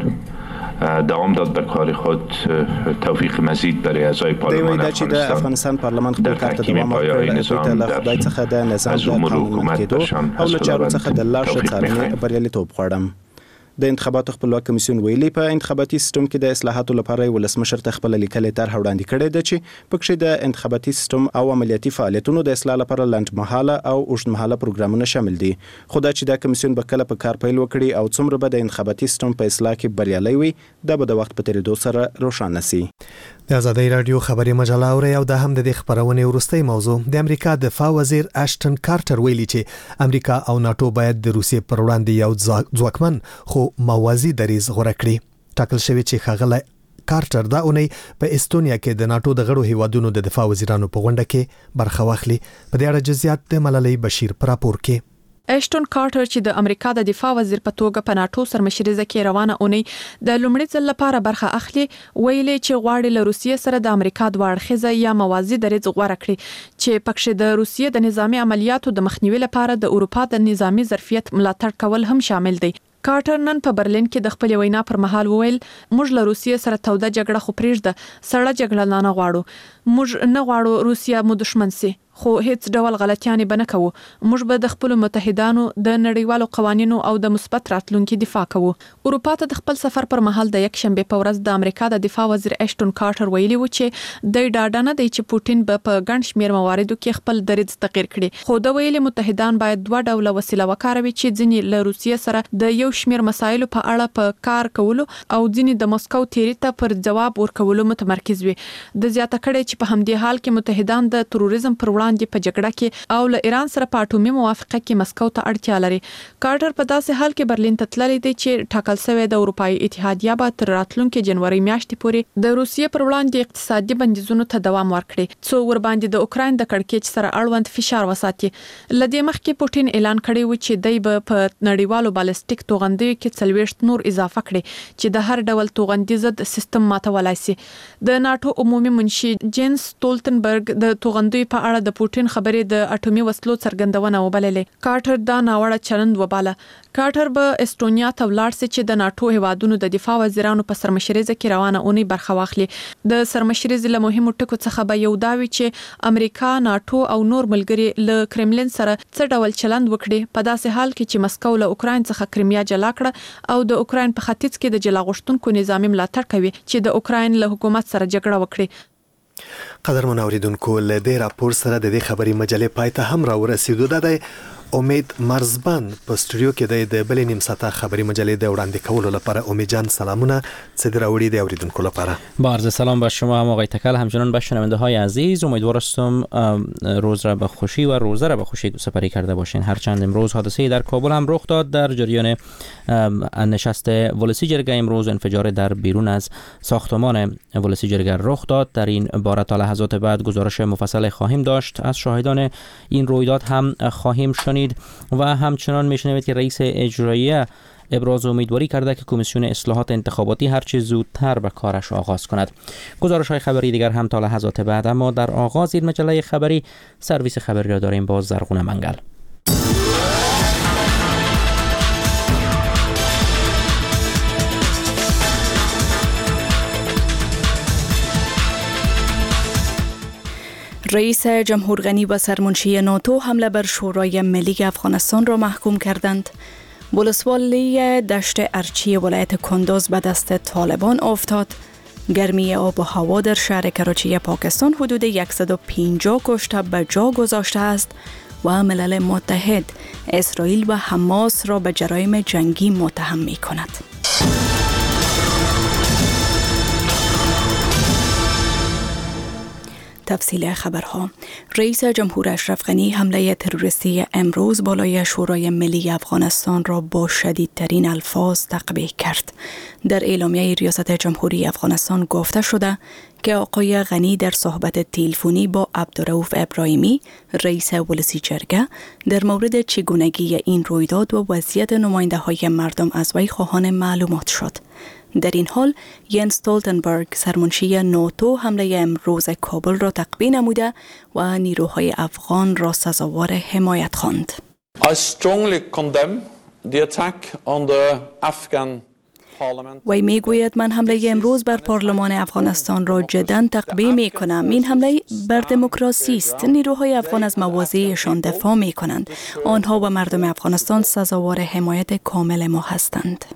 دوام داد به کار خود توفیق مزید برای اعضای پارلمان افغانستان افغانستان پارلمان خپل کار ته دوام ورکړي او د خدای څخه د نظام د قانون کېدو او له چارو څخه د لا ښه څارنې بریالیتوب غواړم. د انتخاباتو خپلواک کمیسیون ویلي په انتخاباتي سیستم کې د اصلاحاتو لپاره ولسمشر ته خپل لیکلې طرح وړاندې کړې ده چې پکې د انتخاباتي سیستم او عملیاتي فعالیتونو د اصلاح لپاره لنډمهاله او اوږدمهاله پروګرامونه شامل دي. خو دا چې دا کمیسیون به کله په کار پیل وکړي او څومره به د انتخاباتي سیستم په اصلاح کې بریالي وي دا به د وخت په تیریدو سره روښانه شي. د آزادۍ رادیو خبري مجله اوري او د هم د خبرونې ورستۍ موضوع د امریکا دفاع وزیر اشټن کارټر ویلي چې امریکا او ناتو باید د روسیې پر وړاندې یو ځواکمن خو موازي دریځ غوره کړي. ټاکل شوی چې ښاغلی کارټر دا اونۍ په استونیا کې د ناتو د غړو هیوادونو د دفاع وزیرانو په غونډه کې برخه واخلي. په دې اړه جزئیات د ملالۍ بشیر پر راپور کې. اشټون کارټر چې د امریکا د دفاع وزیر په توګه په ناتو سرمشریزه کې روانه اونۍ د لومړي ځل لپاره برخه اخلي، ویلي چې غواړي له روسیې سره د امریکا د واړخیزه یا موازي دریځ غوره کړي چې پکې د روسیې د نظامی عملیاتو د مخنیوي لپاره د اروپا د نظامی ظرفیت ملاتړ کول هم شامل دي. کارټر نن په برلین کې د خپل وینا پر مهال وویل موږ له روسیې سره توده جګړه خو پرېږده، سړه جګړه نه غواړو. موږ نه غواړو روسیا مو دښمن سي، خو هیڅ ډول غلطیانې به نه کوو. موږ به د خپل متحدانو د نړیوالو قوانینو او د مثبت راتلونکي دفاع کوو. اروپا ته د خپل سفر پر مهال د یک شنبه په ورځ د امریکا د دفاع وزیر اشټون کارټر ویلي و چې د ډاډه نه دی چې پوتین به په ګڼ شمېر مواردو کې خپل دریځ تغیر کړي، خو د ویلي متحدان باید دوه ډوله وسیله وکاروي چې ځینې له روسیې سره د یو شمېر مسایلو په اړه په کار کولو او ځینې د مسکو تیری ته پر جواب ورکولو متمرکز وي. د زیاته کړي چې په همدې حال کې متحدان د تروریزم پر وړاندې په جګړه کې او له ایران سره په اټومي موافقه کې مسکو ته اړتیا لري. کارټر په داسې حال کې برلین ته تللی دی چې ټاکل شوی د اروپאי اتحادیه به تر راتلونکي جنوري میاشتې پورې د روسیې پر وړاندې اقتصادي بندیزونو ته دوام ورکړي څو ور باندې د اوکراین د کړکېچ سره اړوند فشار وساتي. لدې مخکې پوتین اعلان کړی و چې دی به په نړیوالو بالستیک توغندیو کې څلوېښت نور اضافه کړي چې د هر ډول توغندي ضد سیستم ماتولای شي. د ناتو عمومي منشي جینس ستولتنبرګ د توغندیو په اړه د د پوټین خبرې د اټومي وسلو څرګندونه وبللې. کارټر دا ناوړه چلند وباله. کارټر به استونیا ته ولاړ سي چې د ناتو هیوادونو د دفاع وزیرانو په سرمشریزه کې روانه اونۍ برخه واخلي. د سرمشریزه له مهمو ټکو څخه به یو داوي چې امریکا، ناتو او نور ملګري له کرملین سره څه ډول چلند وکړي په داسې حال کې چې مسکو له اوکراین څخه کرمیا جلا کړه او د اوکراین په ختیځ کې د جلا غوښتونکو نظامي ملاتړ کوي چې د اوکراین له حکومت سره جګړه وکړي. قدرمن اوریدونکو، له دې راپور سره د دې خبري مجلې پای ته هم راورسېدو. دا دی امید مرزبان په استودیو کې د بلې نیم ساعته خبري مجلې د وړاندې کولو لپاره. امید جان سلامونه، څه دی راوړي د اوریدونکو لپاره؟ با عرض سلام به شما هم آقای تکل، همچنان به شنونده های عزیز. امیدوار هستم روز را به خوشی و روزه را به خوشی سپری کرده باشین. هرچند امروز حادثه در کابل هم رخ داد. در جریان نشست ولسی جرگه امروز انفجار در بیرون از ساختمان ولسی جرگه رخ داد. در این باره تا لحظات بعد گزارش مفصل خواهیم داشت. از شاهدان این رویداد هم خواهیم شنید و همچنان میشنوید که رئیس اجراییه ابراز امیدواری کرده که کمیسیون اصلاحات انتخاباتی هرچه زودتر به کارش آغاز کند. گزارش های خبری دیگر هم تا لحظات بعد، اما در آغاز این مجله خبری سرویس خبری را داریم با زرغون منگل. رئیس جمهور غنی و سرمنشی ناتو حمله بر شورای ملی افغانستان را محکوم کردند. ولسوالی دشت ارچی ولایت کندوز به دست طالبان افتاد. گرمی آب و هوا در شهر کراچی پاکستان حدود صد و پنجاه کشته به جا گذاشته است و ملل متحد اسرائیل و حماس را به جرایم جنگی متهم می کند. تفصیل خبرها. رئیس جمهور اشرف غنی حمله تروریستی امروز بالای شورای ملی افغانستان را با شدیدترین الفاظ تقبیح کرد. در اعلامیه ریاست جمهوری افغانستان گفته شده که آقای غنی در صحبت تلفنی با عبدالرؤوف ابراهیمی رئیس ولسی جرگه در مورد چگونگی این رویداد و وضعیت نماینده های مردم از وی خواهان معلومات شد. در این حال ینس استولتنبرگ سرمنشی ناتو حمله امروز کابل را تقبیح نموده و نیروهای افغان را سزاوار حمایت خواند. I strongly condemn the attack on the Afghan وی می گوید من حمله امروز بر پارلمان افغانستان را جداً تقبیح می کنم. این حمله بر دموکراسی است. نیروهای افغان از مواضعشان دفاع می کنند. آنها و مردم افغانستان سزاوار حمایت کامل ما هستند.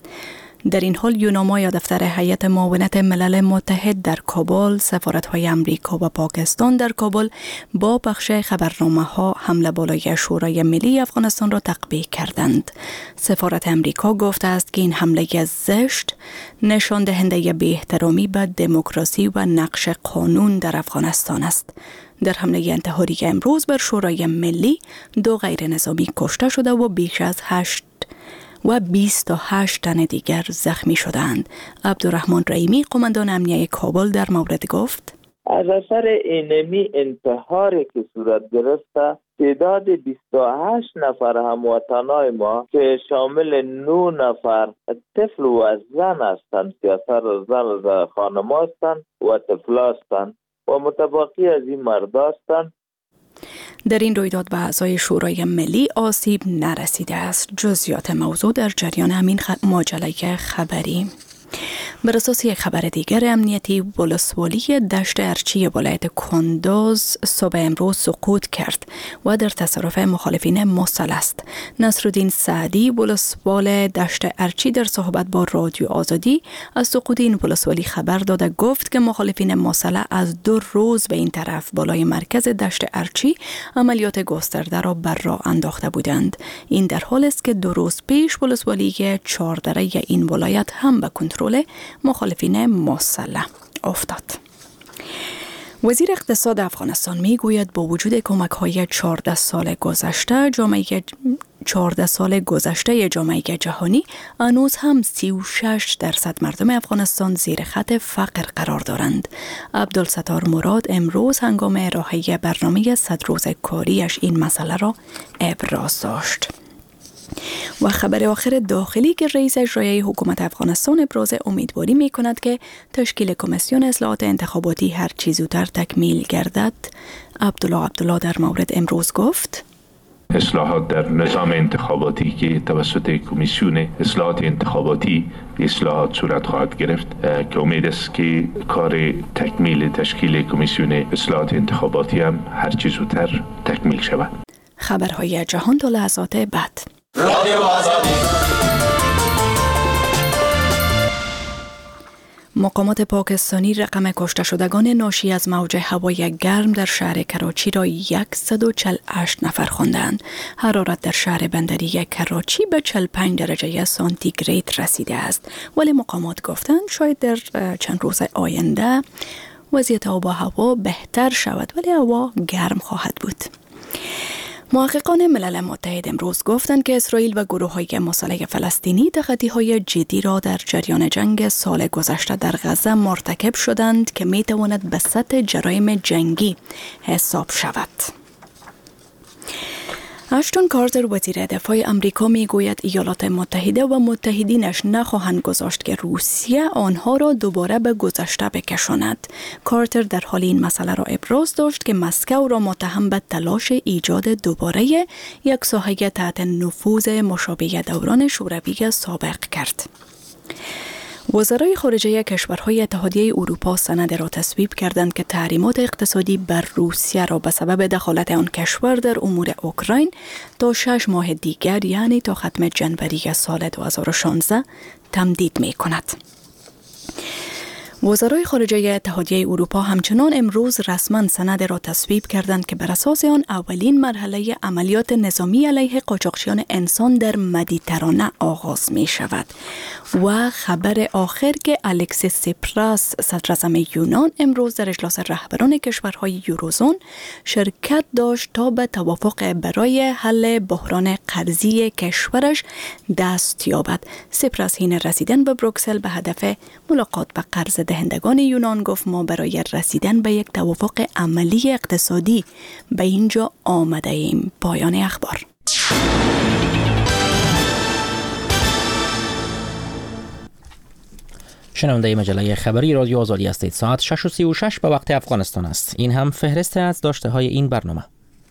در این حال یوناما یا دفتر هیئت معاونت ملل متحد در کابل، سفارت‌های امریکا و پاکستان در کابل با پخش خبرنامه‌ها حمله بالای شورای ملی افغانستان را تقبیح کردند. سفارت امریکا گفته است که این حمله زشت نشان دهنده بی‌احترامی به دموکراسی و نقش قانون در افغانستان است. در حمله انتحاری امروز بر شورای ملی دو غیر نظامی کشته شده و بیش از هشت و بیست و هشت تن دیگر زخمی شدند. عبدالرحمن رحیمی قماندان امنیه کابل در مورد گفت: از اثر اینمی انتحاری که صورت گرفته تعداد بیست و هشت نفر هموطنای ما که شامل نه نفر طفل و زن هستند، سیاست زن و خانم هستند و طفل هستند و متباقی از این مرد هستند. در این رویداد به اعضای شورای ملی آسیب نرسیده است. جزئیات موضوع در جریان همین خ... ماجرای خبری. بر اساس یک خبر دیگر امنیتی، ولسوالی دشت ارچی ولایت کندوز صبح امروز سقوط کرد و در تصرف مخالفین مسلح است. نصرالدین سعدی ولسوال دشت ارچی در صحبت با رادیو آزادی از سقوط این ولسوالی خبر داده گفت که مخالفین مسلح از دو روز به این طرف بالای مرکز دشت ارچی عملیات گسترده را بر راه انداخته بودند. این در حال است که دو روز پیش ولسوالی چهاردره این ولایت هم به کنترل مخالفین مسلح افتاد. وزیر اقتصاد افغانستان می گوید با وجود کمک های چهارده سال گذشته جامعه چهارده سال گذشته جامعه جهانی هنوز هم سی و شش درصد مردم افغانستان زیر خط فقر قرار دارند. عبدالستار مراد امروز هنگام ارائه برنامه صد روز کاریش این مسئله را ابراز داشت. و خبر آخر داخلی که رئیس اجرایی حکومت افغانستان ابراز امیدواری می کند که تشکیل کمیسیون اصلاحات انتخاباتی هر چه زودتر تکمیل گردد. عبدالله عبدالله در مورد امروز گفت: اصلاحات در نظام انتخاباتی که توسط کمیسیون اصلاحات انتخاباتی اصلاحات صورت خواهد گرفت که امید است که کار تکمیل تشکیل کمیسیون اصلاحات انتخاباتی هم هر چه زودتر تکمیل شود. خبرهای جهان تا لحظات بعد. رادیو آزادی. مقامات پاکستانی رقم کشته شدگان ناشی از موج هوای گرم در شهر کراچی را صد و چهل و هشت نفر خواندند. حرارت در شهر بندری کراچی به چهل و پنج درجه سانتیگراد رسیده است، ولی مقامات گفتند شاید در چند روز آینده وضعیت آب و هوا بهتر شود، ولی هوا گرم خواهد بود. محققان ملل متحد امروز گفتند که اسرائیل و گروه‌های مسلح فلسطینی تخطی‌های جدی را در جریان جنگ سال گذشته در غزه مرتکب شدند که می‌تواند به سطح جرایم جنگی حساب شود. اشتون کارتر وزیر دفاع امریکا میگوید ایالات متحده و متحدینش نخواهند گذاشت که روسیه آنها را دوباره به گذشته بکشاند. کارتر در حال این مسئله را ابراز داشت که مسکو را متهم به تلاش ایجاد دوباره یک ساحه تحت نفوذ مشابه دوران شوروی سابق کرد. وزرای خارجه کشورهای اتحادیه اروپا سند را تصویب کردند که تحریمات اقتصادی بر روسیه را به سبب دخالت آن کشور در امور اوکراین تا شش ماه دیگر، یعنی تا ختم جنوری سال دو هزار و شانزده تمدید می کند. وزرای خارجه اتحادیه اروپا همچنان امروز رسما سند را تصویب کردند که بر اساس آن اولین مرحله عملیات نظامی علیه قاچاقچیان انسان در مدیترانه آغاز می شود. و خبر آخر که الکسیس سیپراس صدراعظم یونان امروز در اجلاس رهبران کشورهای یوروزون شرکت داشت تا به توافق برای حل بحران قرضی کشورش دست یابد. سیپراس حین رسیدن به بروکسل به هدف ملاقات با قرض دهندگان یونان گفت ما برای رسیدن به یک توافق عملی اقتصادی به اینجا آمده ایم. پایان اخبار. شنونده مجله خبری رادیو آزادی هستید. ساعت شش و سی و شش به وقت افغانستان است. این هم فهرست از داشته های این برنامه.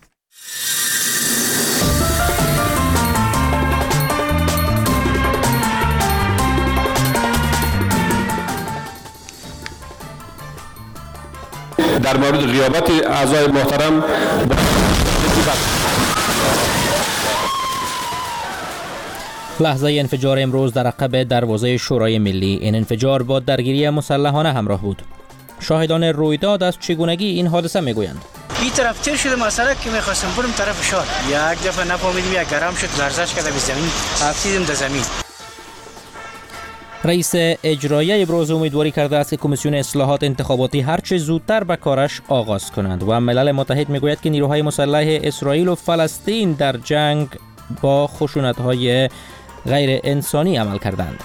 در مورد غیابت اعضای محترم لحظه انفجار امروز در عقب دروازه شورای ملی. این انفجار با درگیری مسلحانه همراه بود. شاهدان رویداد از چگونگی این حادثه میگویند. این طرف تیر شده مسئله که میخواستم برم طرف شار، یک دفعه نفهمیدیم یک گرم شد، لرزش کرده به زمین، افتیدیم در زمین. رئیس اجرایی ابراز امیدواری کرده است که کمیسیون اصلاحات انتخاباتی هر چه زودتر به کارش آغاز کنند و ملل متحد میگوید که نیروهای مسلح اسرائیل و فلسطین در جنگ با خشونت‌های غیر انسانی عمل کردند.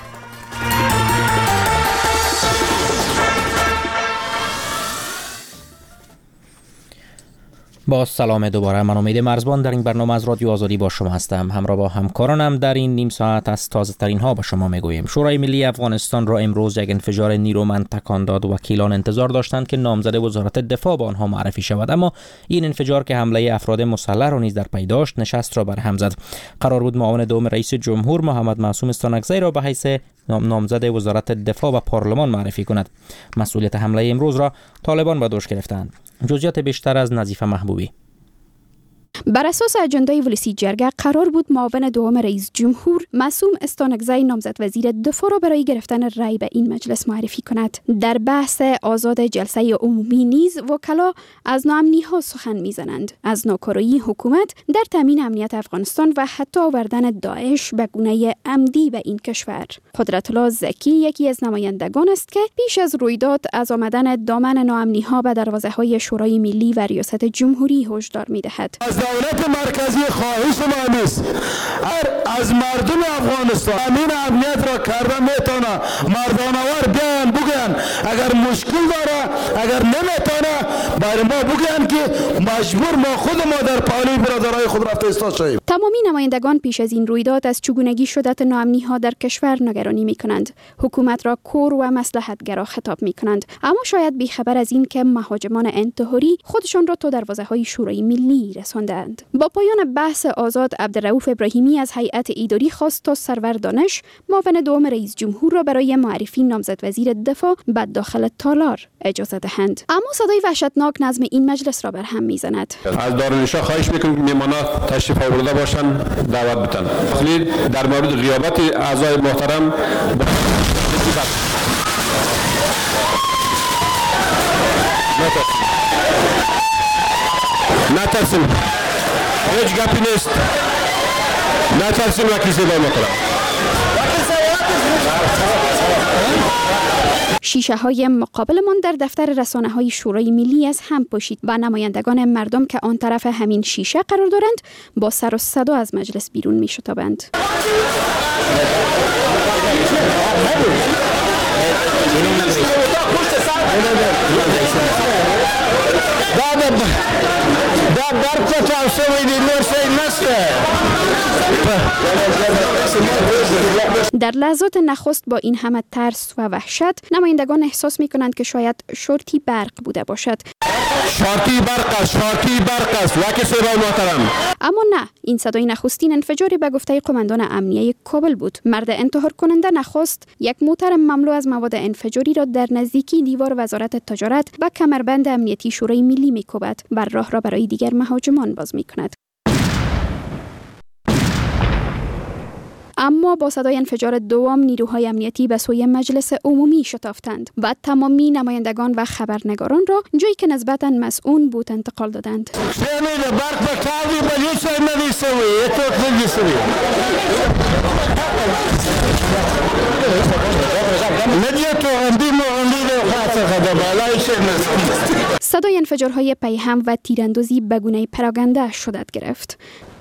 با سلام دوباره، من امید مرزبان در این برنامه از رادیو آزادی با شما هستم. همراه با همکارانم در این نیم ساعت از تازه ترین ها به شما میگوییم. شورای ملی افغانستان را امروز یک انفجار نیرومند تکان داد. وکیلان انتظار داشتند که نامزد وزارت دفاع با آنها معرفی شود، اما این انفجار که حمله افراد مسلح را نیز در پی داشت نشست را برهم زد. قرار بود معاون دوم رئیس جمهور محمد معصوم استانکزی را به حیث نامزد وزارت دفاع و پارلمان معرفی کند. مسئولیت حمله امروز را طالبان به دوش گرفتند. جزئیات بیشتر از نظیفه محبوبی. بر اساس اجندای ولسی جرگه قرار بود معاون دوم رئیس جمهور معصوم استانکزی نامزد وزیر دفاع را برای گرفتن رأی به این مجلس معرفی کند. در بحث آزاد جلسه عمومی نیز وکلا از ناامنی ها سخن میزنند، از ناکارایی حکومت در تامین امنیت افغانستان و حتی آوردن داعش به گونه عمدی به این کشور. قدرت الله زکی یکی از نمایندگان است که پیش از رویداد از آمدن دامن ناامنی ها به دروازه های شورای ملی و ریاست جمهوری هشدار میدهد. دولت مرکزی خواهش ما نیست، از مردم افغانستان امین امنیت را کرده میتونه مردانوار بیان بگن اگر مشکل داره، اگر نمیتونه برای ما بگن که مجبور ما خود ما در پالی برادرای خود رفته ایستاد شویم. تمامی نمایندگان پیش از این رویداد از چگونگی شدت ناامنی‌ها در کشور نگرانی می‌کنند. حکومت را کور و مصلحت‌گرا خطاب می‌کنند، اما شاید بی‌خبر از این که مهاجمان انتحاری خودشان را تا دروازه‌های شورای ملی رساندند. با پایان بحث آزاد، عبدالرؤوف ابراهیمی از هیئت اداری خواست تا سرور دانش، معاون دوم رئیس جمهور را برای معرفی نامزد وزیر دفاع به داخل تالار اجازه دهند. اما صدای وحشتناک نظم این مجلس را بر هم می‌زند. از دارالانشا خواهش می‌کنیم میهمانان تشریف آورده باشند، دعوت بدن. خیلی در مورد غیابت اعضای محترم نترسیم، هیچ گپی نیست، نترسیم. وکیل صدای محترم، شیشه های مقابلمان در دفتر رسانه های شورای ملی از هم پاشید و نمایندگان مردم که آن طرف همین شیشه قرار دارند با سر و صدا از مجلس بیرون می شتابند. در لحظات نخست با این همه ترس و وحشت نمایندگان احساس می کنند که شاید شورتی برق بوده باشد. شورتی برق است، شورتی برق است، وکیل صدای محترم. اما نه، این صدای نخستین انفجاری به گفته قماندان امنیه کابل بود. مرد انتحار کننده نخست یک موتر مملو از مواد انفجاری را در نزدیکی دیوار وزارت تجارت و کمربند امنیتی شورای ملی می‌کوبد و راه را برای دیگر مهاجمان باز می‌کند. اما با صدای انفجار دوم نیروهای امنیتی به سوی مجلس عمومی شتافتند و تمامی نمایندگان و خبرنگاران را جایی که نسبتاً مسئول بود انتقال دادند. صدای انفجارهای پیهم و تیراندازی به گونه پراگنده شدت گرفت.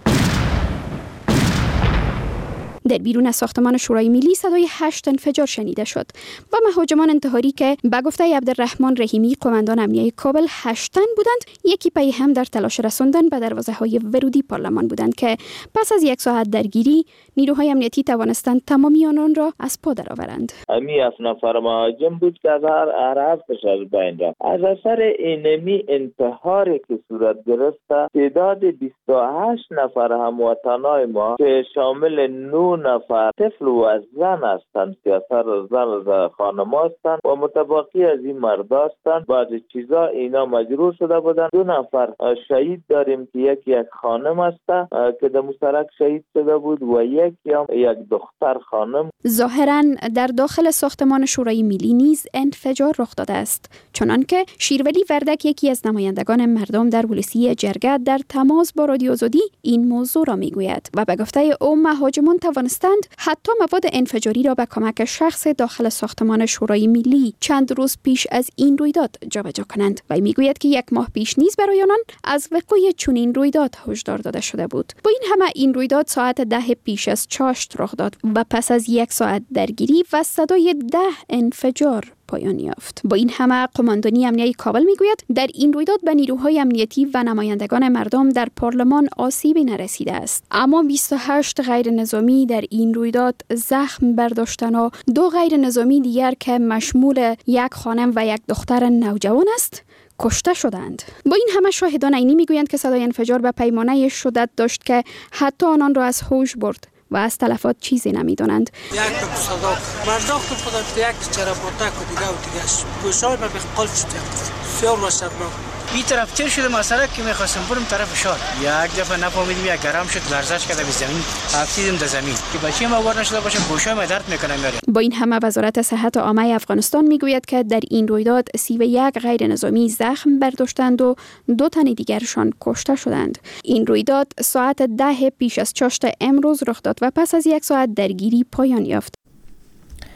در بیرون از ساختمان شورای ملی صدای هشت انفجار شنیده شد و مهاجمان انتحاری که به گفته عبدالرحمن رحیمی قماندان امنیه کابل هشت تن بودند، یکی پی هم در تلاش رساندن به دروازه های ورودی پارلمان بودند که پس از یک ساعت درگیری نیروهای امنیتی توانستند تمامی آنان را از پا درآورند. امی از نفر مهاجم بود که از هر عرب تشر بین رفت. از اثر اینمی انتحاری که صورت گرفت تعداد بیست و هشت نفر هموطنای ما که شامل نو نفر طفل و زن هستند، سیاست زن و خانم هستند و متباقی از این مرد هستند. بعض چیزا اینا مجروح شده بودند. دو نفر شهید داریم که یک یک خانم است که در مشترک شهید شده بود و یک یا یک دختر خانم. ظاهراً در داخل ساختمان شورای ملی نیز انفجار رخ داده است، چنانکه شیرولی وردک یکی از نمایندگان مردم در ولسی جرگه در تماس با رادیو آزادی این موضوع را میگوید و به گفته او مهاجمان توانستند حتی مواد انفجاری را به کمک شخص داخل ساختمان شورای ملی چند روز پیش از این رویداد جابجا کنند و میگوید که یک ماه پیش نیز برای آنان از وقوع چنین رویداد هشدار داده شده بود. با این همه این رویداد ساعت ده پیش از چاشت رخ داد و پس از یک ساعت درگیری و صدای ده انفجار پایان یافت. با این همه قماندانی امنیتی کابل میگوید در این رویداد به نیروهای امنیتی و نمایندگان مردم در پارلمان آسیبی نرسیده است، اما بیست و هشت غیر نظامی در این رویداد زخم برداشتن و دو غیر نظامی دیگر که مشمول یک خانم و یک دختر نوجوان است کشته شدند. با این همه شاهدان عینی میگویند که صدای انفجار به پیمانه شدت داشت که حتی آنان را از هوش برد و از تلفات چیزی نمیدونند. یک صدا مرداخت خودت یک چرا پاتاک و دیگه و دیگه گوشای ما بخقال شد فیور و شرناک بی طرف تیر شده مسئله که میخواستم برم طرف شار یک دفعه نفهمیدیم یک گرم شد لرزش کرده به زمین افتیدیم در زمین که بچه ما وارد نشده باشه گوشای ما درد میکنه میاره. با این همه وزارت صحت عامه افغانستان میگوید که در این رویداد سی و یک غیر نظامی زخم برداشتند و دو تن دیگرشان کشته شدند. این رویداد ساعت ده پیش از چاشت امروز رخ داد و پس از یک ساعت درگیری پایان یافت.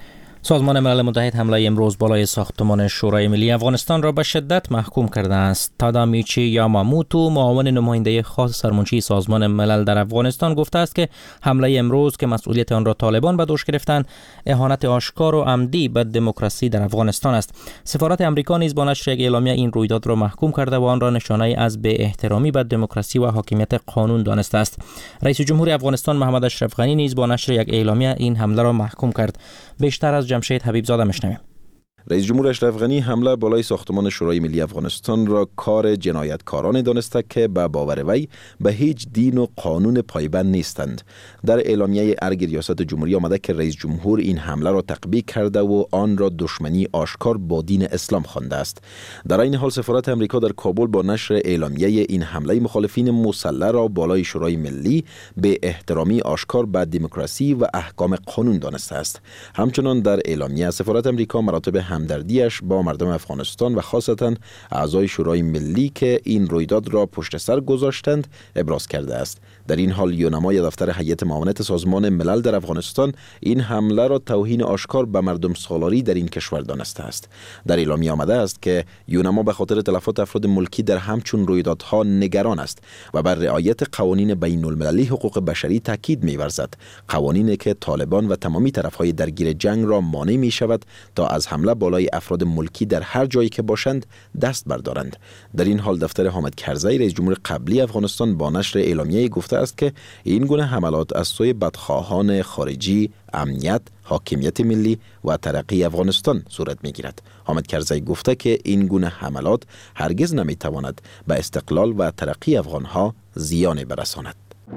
سازمان ملل متحد حمله امروز بالای ساختمان شورای ملی افغانستان را به شدت محکوم کرده است. تادامیچی یاماموتو، معاون نماینده خاص سرمنشی سازمان ملل در افغانستان، گفته است که حمله امروز که مسئولیت آن را طالبان به دوش گرفتند، اهانت آشکار و عمدی به دموکراسی در افغانستان است. سفارت آمریکا نیز با نشر یک اعلامیه این رویداد را محکوم کرده و آن را نشانه از بی احترامی به دموکراسی و حاکمیت قانون دانسته است. رئیس جمهور افغانستان محمد اشرف غنی نیز با نشر یک اعلامیه این حمله را محکوم کرد. بیشتر از جمشید حبیب زاده میشنویم. رئیس جمهور اشرف غنی حمله بالای ساختمان شورای ملی افغانستان را کار جنایتکارانه دانسته که به باور وی به هیچ دین و قانون پایبند نیستند. در اعلامیه ارگ ریاست جمهوری آمده که رئیس جمهور این حمله را تقبیح کرده و آن را دشمنی آشکار با دین اسلام خوانده است. در این حال سفارت آمریکا در کابل با نشر اعلامیه این حمله مخالفین مسلح را بالای شورای ملی به احترامی آشکار به دموکراسی و احکام قانون دانسته است. همچنان در اعلامیه سفارت آمریکا مراتب همدردیش با مردم افغانستان و خاصتا اعضای شورای ملی که این رویداد را پشت سر گذاشتند ابراز کرده است. در این حال یونمای دفتر هیئت معاونت سازمان ملل در افغانستان این حمله را توهین آشکار به مردم سالاری در این کشور دانسته است. در اعلامیه آمده است که یونما به خاطر تلفات افراد ملکی در همچون رویدادها نگران است و بر رعایت قوانین بین المللی حقوق بشری تاکید می‌ورزد. قوانینی که طالبان و تمامی طرفهای درگیر جنگ را مانع می شود تا از حمله بالای افراد ملکی در هر جایی که باشند دست بردارند. در این حال دفتر حامد کرزی رئیس جمهور قبلی افغانستان با نشر اعلامیه گفته است که این گونه حملات از سوی بدخواهان خارجی امنیت، حاکمیت ملی و ترقی افغانستان صورت می‌گیرد. حامد کرزی گفته که این گونه حملات هرگز نمی‌تواند به استقلال و ترقی افغان‌ها زیانی برساند.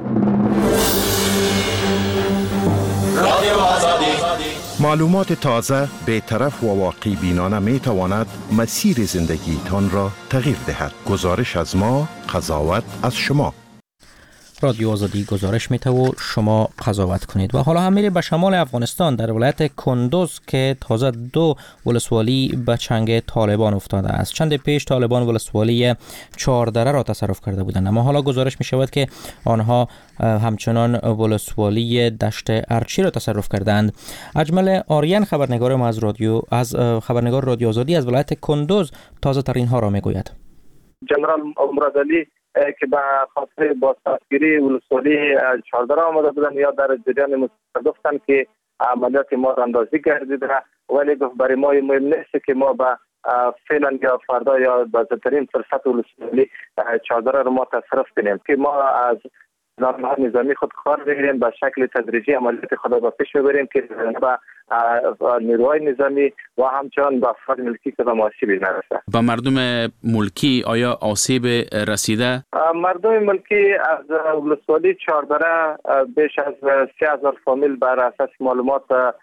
معلومات تازه، بی‌طرف و واقعی بینانه می تواند مسیر زندگی تان را تغییر دهد. گزارش از ما، قضاوت از شما. رادیو آزادی گزارش میته و شما قضاوت کنید. و حالا هم میریم به شمال افغانستان در ولایت کندوز که تازه دو ولسوالی به چنگ طالبان افتاده است. چند پیش طالبان ولسوالی چهاردره را تصرف کرده بودند، اما حالا گزارش می شود که آنها همچنان ولسوالی دشت ارچی را تصرف کردند. اجمل آریان خبرنگار ما از رادیو از خبرنگار رادیو آزادی از ولایت کندوز تازه ترین ها را میگوید. جنرال مرادعلی که به خاطر بازداشتگیری ولسوالی چهاردره آمده بودن یا در جریان مصادفتن که عملیات ما را اندازی گردیده، ولی گفت برای ما مهم نیست که ما به فعلا یا فردا یا بازترین فرصت ولسوالی چهاردره رو ما تصرف کنیم که ما از نظام نظامی خود کار بگیریم، به شکل تدریجی عملیات خود را پیش ببریم که به نیروهای نظامی و همچنان به افراد ملکی که به آسیبی نرسه. با مردم ملکی آیا آسیب رسیده؟ مردم ملکی از ولسوالی چهاردره بیش از سه هزار فامیل بر اساس معلومات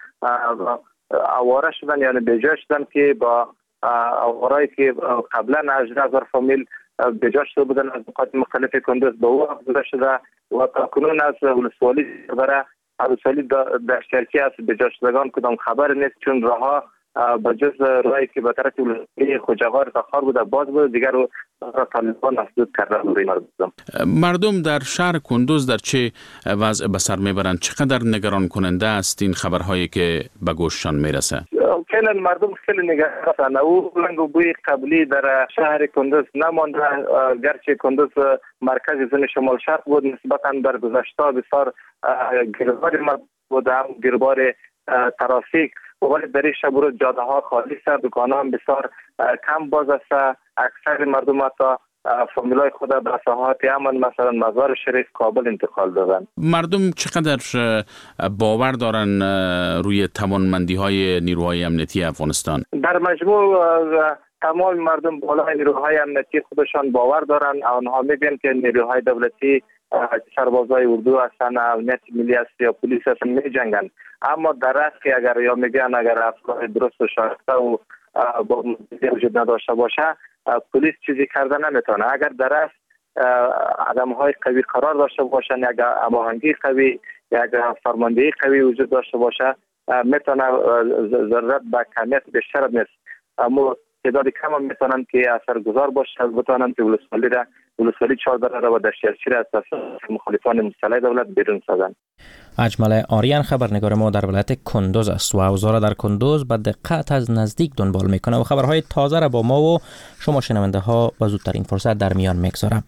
آواره شدن، یعنی بیجا شدن که با آوارایی که قبلا هجده هزار فامیل بیجا شده بودن از نقاط مختلف کندوز به او گذاشته شده و تاکنون از ولسوالی چهاردره ولسوالی در شرکی است بیجا شدگان کدام خبر نیست، چون راهها به جز راهی که به طرف ولسوالی خوجاغار تاخار بوده باز بوده، دیگر رو طالبان مسدود کرده بود. مردم مردم در شهر کندوز در چه وضع به سر میبرند؟ چقدر نگران کننده است این خبرهایی که به گوششان میرسه؟ فعلا مردم خیلی نگران هستند. او رنگ و بوی قبلی در شهر کندوز نمانده، گرچه کندوز مرکز زون شمال شرق بود، نسبتا در گذشته بسیار گیربار مرد بود، هم گیربار ترافیک، ولی در این شب روز جاده ها خالی است، دکان ها هم بسیار کم باز است. اکثر مردم تا فامیلای خود به ساحات امن مثلا مزار شریف کابل انتقال دادن. مردم چقدر باور دارن روی توانمندی های نیروهای امنیتی افغانستان؟ در مجموع تمام مردم بالای نیروهای امنیتی خودشان باور دارن. آنها میگن که نیروهای دولتی سربازای اردو هستن، امنیت ملی است یا پلیس هستن، می جنگن. اما در اصل که اگر یا میگن اگر افراد درست و شایسته و با وجود نداشته باشه، پلیس چیزی کرده نمیتونه. اگر در اصل آدم‌های قوی قرار داشته باشن، یک هماهنگی قوی، یک فرماندهی قوی وجود داشته باشه، میتونه ضرورت به کمیت بیشتر نیست، اما تعداد کم هم میتونن که اثرگذار باشه، بتونن که ولسوالی را ولسوالی چهاردره را و دشتیارچی را از تصرف مخالفان مسلح دولت بیرون سازند. اجمل آریان خبرنگار ما در ولایت کندوز است و اوضاع در کندوز به دقت از نزدیک دنبال میکنه و خبرهای تازه را با ما و شما شنونده ها با زودترین فرصت در میان میگذارم.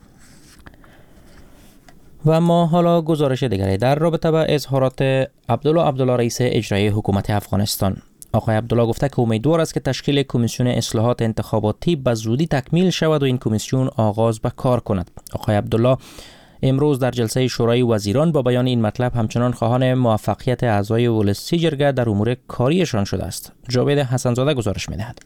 و ما حالا گزارش دیگری در رابطه با اظهارات عبدالله عبدالله رئیس اجرایی حکومت افغانستان. آقای عبدالله گفته که امیدوار است که تشکیل کمیسیون اصلاحات انتخاباتی به زودی تکمیل شود و این کمیسیون آغاز به کار کند. آقای عبدالله امروز در جلسه شورای وزیران با بیان این مطلب همچنان خواهان موفقیت اعضای ولسی جرگه در امور کاریشان شده است. جاوید حسنزاده گزارش می‌دهد.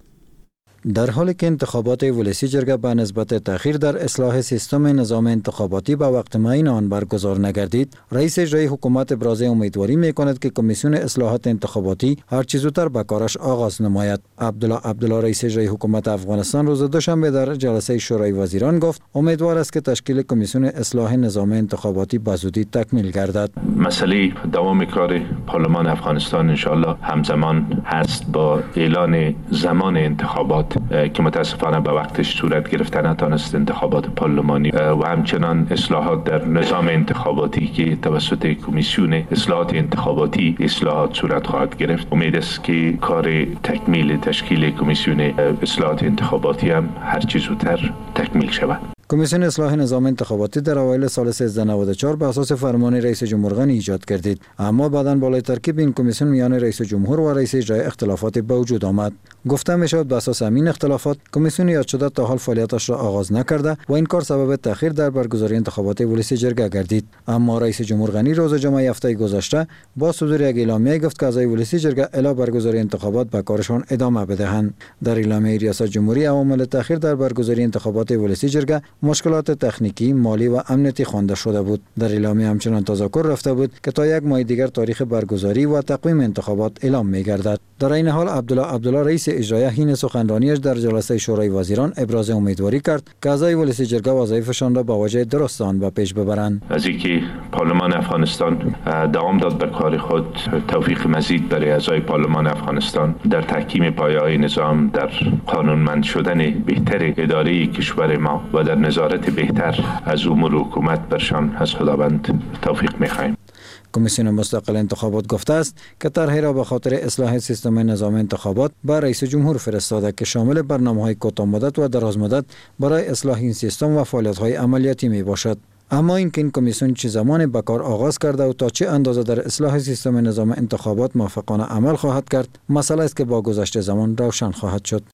در حالی که انتخابات ولسی جرگه به نسبت تأخیر در اصلاح سیستم نظام انتخاباتی به وقت معین آن برگزار نگردید، رئیس اجرایی حکومت ابراز امیدواری می‌کند که کمیسیون اصلاحات انتخاباتی هر چه زودتر به کارش آغاز نماید. عبدالله عبدالله رئیس اجرایی حکومت افغانستان روز دوشنبه در جلسه شورای وزیران گفت امیدوار است که تشکیل کمیسیون اصلاح نظام انتخاباتی به زودی تکمیل گردد. مسئله دوام کار پارلمان افغانستان انشالله همزمان هست با اعلان زمان انتخابات که متاسفانه به وقتش صورت گرفته نتانست انتخابات پارلمانی و همچنان اصلاحات در نظام انتخاباتی که توسط کمیسیون اصلاحات انتخاباتی اصلاحات صورت خواهد گرفت. امید است که کار تکمیل تشکیل کمیسیون اصلاحات انتخاباتی هم هر چه زودتر تکمیل شود. کمیسیون اصلاح نظام انتخاباتی در اوایل سال سیزده نود و چهار به اساس فرمان رئیس جمهور غنی ایجاد گردید، اما بعداً بالای ترکیب این کمیسیون میان رئیس جمهور و رئیس اجرایی اختلافات به وجود آمد. گفته میشد به اساس همین اختلافات کمیسیون یاد شده تا حال فعالیتش را آغاز نکرده و این کار سبب تأخیر در برگزاری انتخابات ولسی جرگه گردید. اما رئیس جمهور غنی روز جمعه هفته گذشته با صدور یک اعلامیه گفت که اعضای ولسی جرگه الی برگزاری انتخابات به کارشان ادامه بدهند. در اعلامیه ریاست جمهوری عوامل تأخیر در برگزاری انتخابات ولسی جرگه مشکلات تکنیکی، مالی و امنیتی خوانده شده بود. در اعلامیه همچنان تذکر رفته بود که تا یک ماه دیگر تاریخ برگزاری و تقویم انتخابات اعلام می‌گردد. در این حال عبدالله عبدالله رئیس اجرایی حین سخنرانیش در جلسه شورای وزیران ابراز امیدواری کرد که اعضای ولسی جرگه وظایفشان را به وجه درست آن به پیش ببرند. از اینکه پارلمان افغانستان دوام داد به کار خود، توفیق مزید برای اعضای پارلمان افغانستان در تحکیم پایه‌های نظام، در قانونمند شدن بهتر اداره کشور ما و در نظارت بهتر از امور حکومت برشان از خداوند توفیق می‌خواهیم. کمیسیون مستقل انتخابات گفته است که طرحی را به خاطر اصلاح سیستم نظام انتخابات به رئیس جمهور فرستاده که شامل برنامه‌های کوتاه مدت و دراز مدت برای اصلاح این سیستم و فعالیت‌های عملیاتی میباشد. اما اینکه این کمیسیون چه زمان به کار آغاز کرده و تا چه اندازه در اصلاح سیستم نظام انتخابات موفقانه عمل خواهد کرد، مسئله است که با گذشت زمان روشن خواهد شد.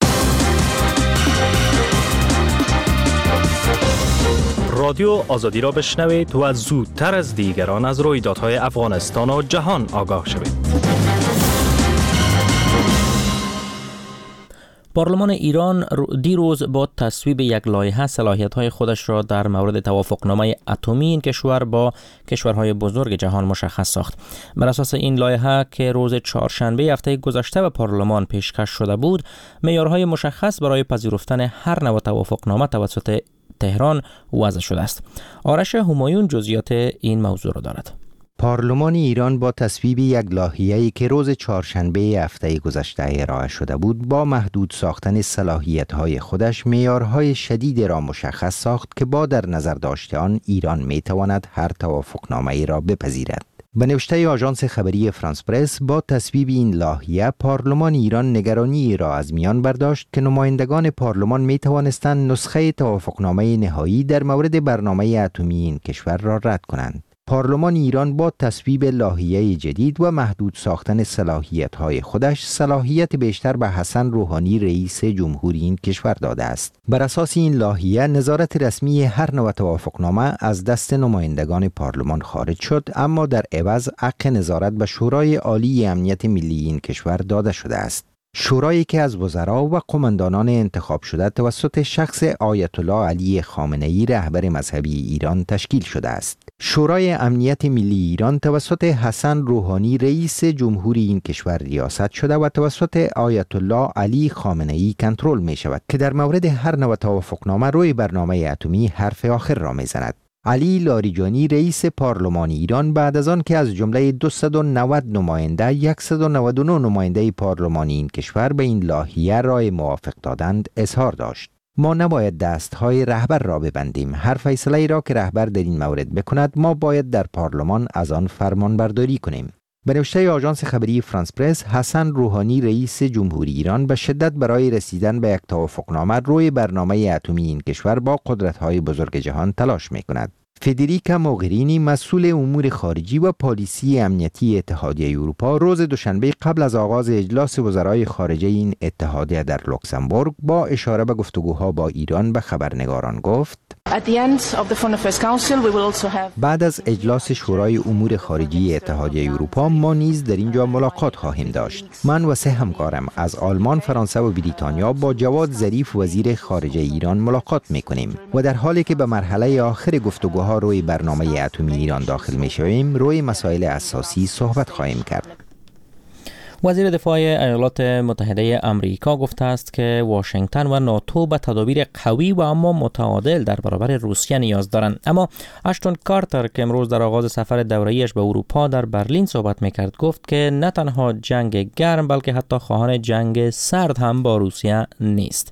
رادیو آزادی را بشنوید و زودتر از دیگران از رویدادهای افغانستان و جهان آگاه شوید. پارلمان ایران دیروز با تصویب یک لایحه صلاحیت‌های خودش را در مورد توافقنامه اتمی این کشور با کشورهای بزرگ جهان مشخص ساخت. بر اساس این لایحه که روز چهارشنبه هفته گذشته به پارلمان پیشکش شده بود، معیارهای مشخص برای پذیرفتن هر نوع توافقنامه توسط تهران وضع شده است. آرش همایون جزئیات این موضوع را دارد. پارلمان ایران با تصویب یک لایحه‌ای که روز چهارشنبه هفته گذشته ارائه شده بود با محدود ساختن صلاحیت‌های خودش معیارهای شدید را مشخص ساخت که با در نظر داشته آن ایران می‌تواند هر توافقنامه‌ای را بپذیرد. به نوشته آژانس خبری فرانس پرس، با تصویب این لایحه پارلمان ایران نگرانی را از میان برداشت که نمایندگان پارلمان می توانستند نسخه توافقنامه نهایی در مورد برنامه اتمی این کشور را رد کنند. پارلمان ایران با تصویب لایحه جدید و محدود ساختن صلاحیت‌های خودش صلاحیت بیشتر به حسن روحانی رئیس جمهوری این کشور داده است. بر اساس این لایحه نظارت رسمی هر نوع توافقنامه از دست نمایندگان پارلمان خارج شد، اما در عوض حق نظارت به شورای عالی امنیت ملی این کشور داده شده است. شورایی که از وزرا و قماندانان انتخاب شده توسط شخص آیت الله علی خامنه‌ای رهبر مذهبی ایران تشکیل شده است. شورای امنیت ملی ایران توسط حسن روحانی رئیس جمهوری این کشور ریاست شده و توسط آیت الله علی خامنه‌ای کنترل می شود که در مورد هر نوع توافقنامه روی برنامه اتمی حرف آخر را می زند. علی لاریجانی رئیس پارلمان ایران بعد از آن که از جمله دویست و نود نماینده صد و نود و نه نماینده پارلمانی این کشور به این لایحه رای موافق دادند اظهار داشت. ما نباید دستهای رهبر را ببندیم. هر فیصله را که رهبر در این مورد بکند ما باید در پارلمان از آن فرمان برداری کنیم. به نوشته آژانس خبری فرانس پرس، حسن روحانی رئیس جمهوری ایران به شدت برای رسیدن به یک توافقنامه روی برنامه اتمی این کشور با قدرت‌های بزرگ جهان تلاش می‌کند. فدریکا موغرینی مسئول امور خارجی و پالیسی امنیتی اتحادیه اروپا روز دوشنبه قبل از آغاز اجلاس وزرای خارجه این اتحادیه در لوکزامبورگ با اشاره به گفتگوها با ایران به خبرنگاران گفت: بعد از اجلاس شورای امور خارجی اتحادیه اروپا ما نیز در اینجا ملاقات خواهیم داشت. من و سه همکارم از آلمان، فرانسه و بریتانیا با جواد ظریف وزیر خارجه ایران ملاقات میکنیم و در حالی که به مرحله آخر گفتگوها روی برنامه اتمی ایران داخل میشویم روی مسائل اساسی صحبت خواهیم کرد. وزیر دفاع ایالات متحده آمریکا گفته است که واشنگتن و ناتو به تدابیر قوی و اما متعادل در برابر روسیه نیاز دارند. اما اشتون کارتر که امروز در آغاز سفر دوره‌ایش به اروپا در برلین صحبت میکرد گفت که نه تنها جنگ گرم بلکه حتی خواهان جنگ سرد هم با روسیه نیست.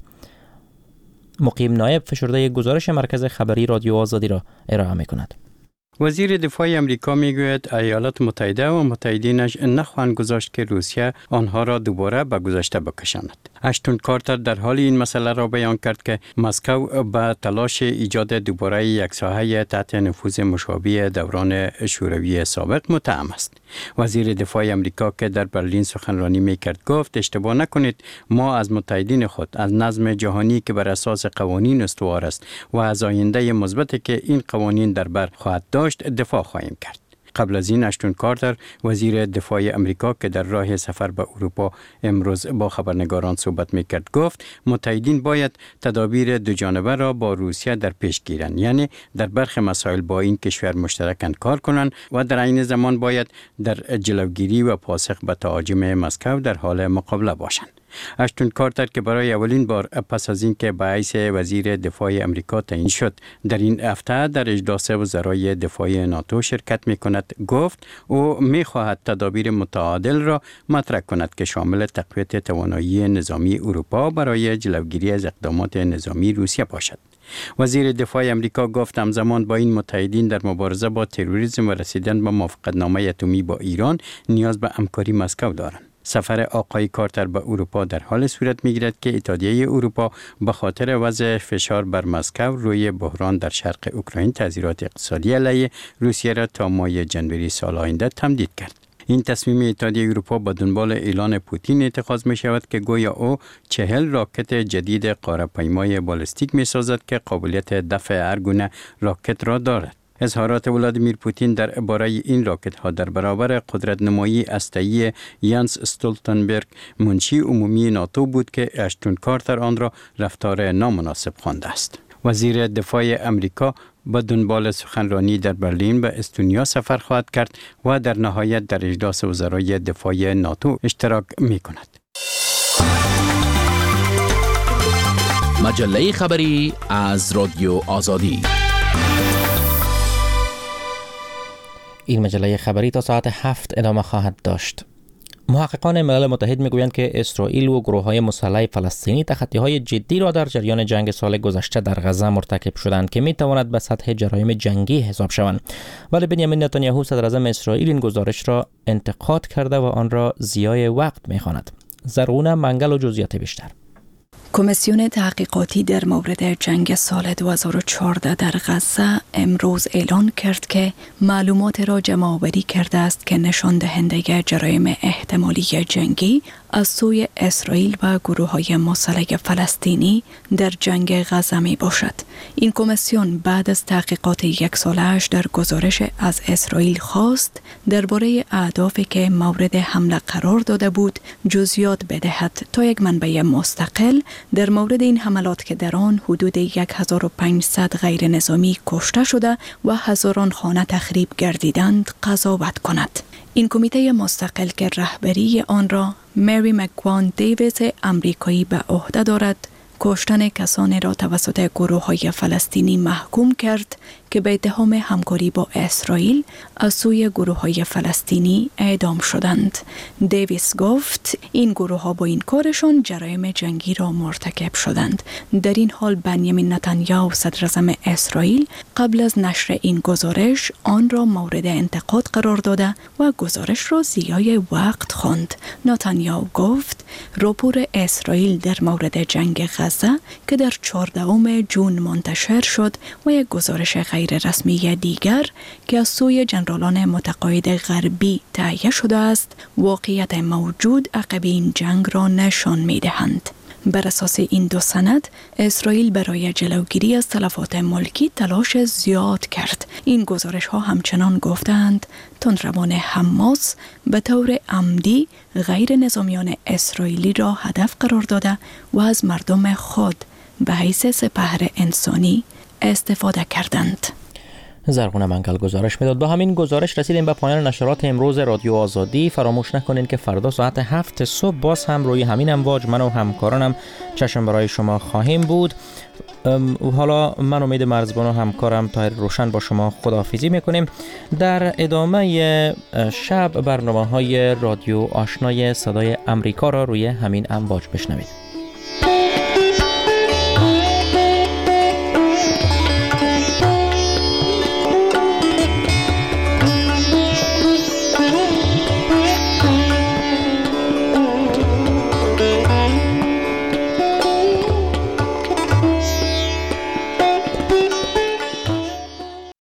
مقیم نایب فشرده گزارش مرکز خبری رادیو آزادی را ارائه میکند. وزیر دفاع امریکا میگوید ایالات متحده و متحدینش نخواهند گذاشت که روسیه آنها را دوباره به گذشته بکشاند. اشتون کارتر در حال این مسئله را بیان کرد که مسکو به تلاش ایجاد دوباره یک ساحه تحت نفوذ مشابه دوران شوروی سابق متهم است. وزیر دفاع امریکا که در برلین سخنرانی میکرد گفت اشتباه نکنید، ما از متحدین خود، از نظم جهانی که بر اساس قوانین استوار است و از آینده مثبتی که این قوانین در بر خواهد داشت دفاع خواهیم کرد. قبل از این اشتون کارتر وزیر دفاع امریکا که در راه سفر به اروپا امروز با خبرنگاران صحبت میکرد گفت متحدین باید تدابیر دو جانبه را با روسیه در پیش گیرند، یعنی در برخی مسائل با این کشور مشترکاً کار کنند و در عین زمان باید در جلوگیری و پاسخ به تهاجم مسکو در حال مقابله باشند. اشتون کارتر که برای اولین بار پس از اینکه به حیث وزیر دفاع امریکا تعیین شد در این هفته در اجلاس وزرای دفاع ناتو شرکت می‌کند گفت او می‌خواهد تدابیر متعادل را مطرح کند که شامل تقویت توانایی نظامی اروپا برای جلوگیری از اقدامات نظامی روسیه باشد. وزیر دفاع امریکا گفت همزمان با این متحدین در مبارزه با تروریسم و رسیدن به موافقتنامه اتمی با ایران نیاز به همکاری مسکو دارند. سفر آقای کارتر به اروپا در حال صورت می‌گیرد که اتحادیه اروپا به خاطر وضع فشار بر مسکو روی بحران در شرق اوکراین تظاهرات اقتصادی علیه روسیه را تا ماه جنوری سال آینده تمدید کرد. این تصمیم اتحادیه اروپا با دنبال اعلان پوتین اتخاذ می شود که گویا او چهل راکت جدید قاره‌پیمای بالستیک می سازد که قابلیت دفع هر گونه راکت را دارد. اظهارات ولادیمیر پوتین در باره این راکت ها در برابر قدرت نمایی هسته‌ای یانس استولتنبرگ منشی عمومی ناتو بود که اشتون کارتر آن را رفتار نامناسب خوانده است. وزیر دفاع امریکا با دنبال سخنرانی در برلین به استونیا سفر خواهد کرد و در نهایت در اجلاس وزرای دفاع ناتو اشتراک می کند. مجله خبری از رادیو آزادی. این مجله خبری تا ساعت هفت ادامه خواهد داشت. محققان ملل متحد میگویند که اسرائیل و گروه‌های مسلح فلسطینی تخطی‌های جدی را در جریان جنگ سال گذشته در غزه مرتکب شدند که میتواند به سطح جرایم جنگی حساب شوند. ولی بنیامین نتانیاهو صدر اعظم اسرائیل این گزارش را انتقاد کرده و آن را ضیاع وقت می‌خواند. زرغونه منگل و جزئیات بیشتر. کمیسیون تحقیقاتی در مورد جنگ سال دو هزار و چهارده در غزه امروز اعلان کرد که معلومات را جمع آوری کرده است که نشان دهنده جرایم احتمالی جنگی از سوی اسرائیل و گروه‌های مسلح فلسطینی در جنگ غزه می باشد. این کمیسیون بعد از تحقیقات یک ساله‌اش در گزارش از اسرائیل خواست درباره اهدافی که مورد حمله قرار داده بود جزئیات بدهد تا یک منبع مستقل در مورد این حملات که در آن حدود هزار و پانصد غیر نظامی کشته شده و هزاران خانه تخریب گردیدند قضاوت کند. این کمیته مستقل که رهبری آن را مری مکوان دیویس امریکایی به عهده دارد، کشتن کسانی را توسط گروه‌های فلسطینی محکوم کرد که به اتهام همکاری با اسرائیل از سوی گروه‌های فلسطینی اعدام شدند. دیویس گفت این گروه‌ها با این کارشان جرایم جنگی را مرتکب شدند. در این حال بنیامین نتانیاهو صدراعظم اسرائیل قبل از نشر این گزارش آن را مورد انتقاد قرار داده و گزارش را ضیاع وقت خواند. نتانیاهو گفت راپور اسرائیل در مورد جنگ غزه که در چهاردهم ژوئن منتشر شد و یک گزارش غیر رسمی دیگر که از سوی جنرالان متقاعد غربی تهیه شده است، واقعیت موجود عقب این جنگ را نشان می‌دهند. بر اساس این دو سند، اسرائیل برای جلوگیری از تلفات ملکی تلاش زیاد کرد. این گزارش ها همچنان گفتند تندروان حماس به طور عمدی غیر نظامیان اسرائیلی را هدف قرار داده و از مردم خود به حیث سپهر انسانی استفاده کردند. زرغونه منگل گزارش میداد. با همین گزارش رسیدیم به پایان نشرات امروز رادیو آزادی. فراموش نکنین که فردا ساعت هفت صبح باز هم روی همین امواج من و همکارانم چشم برای شما خواهیم بود. حالا من امید مرزبان و همکارم طاهر روشن با شما خداحافظی میکنیم. در ادامه شب برنامه های رادیو آشنای صدای امریکا را روی همین امواج بشنوید.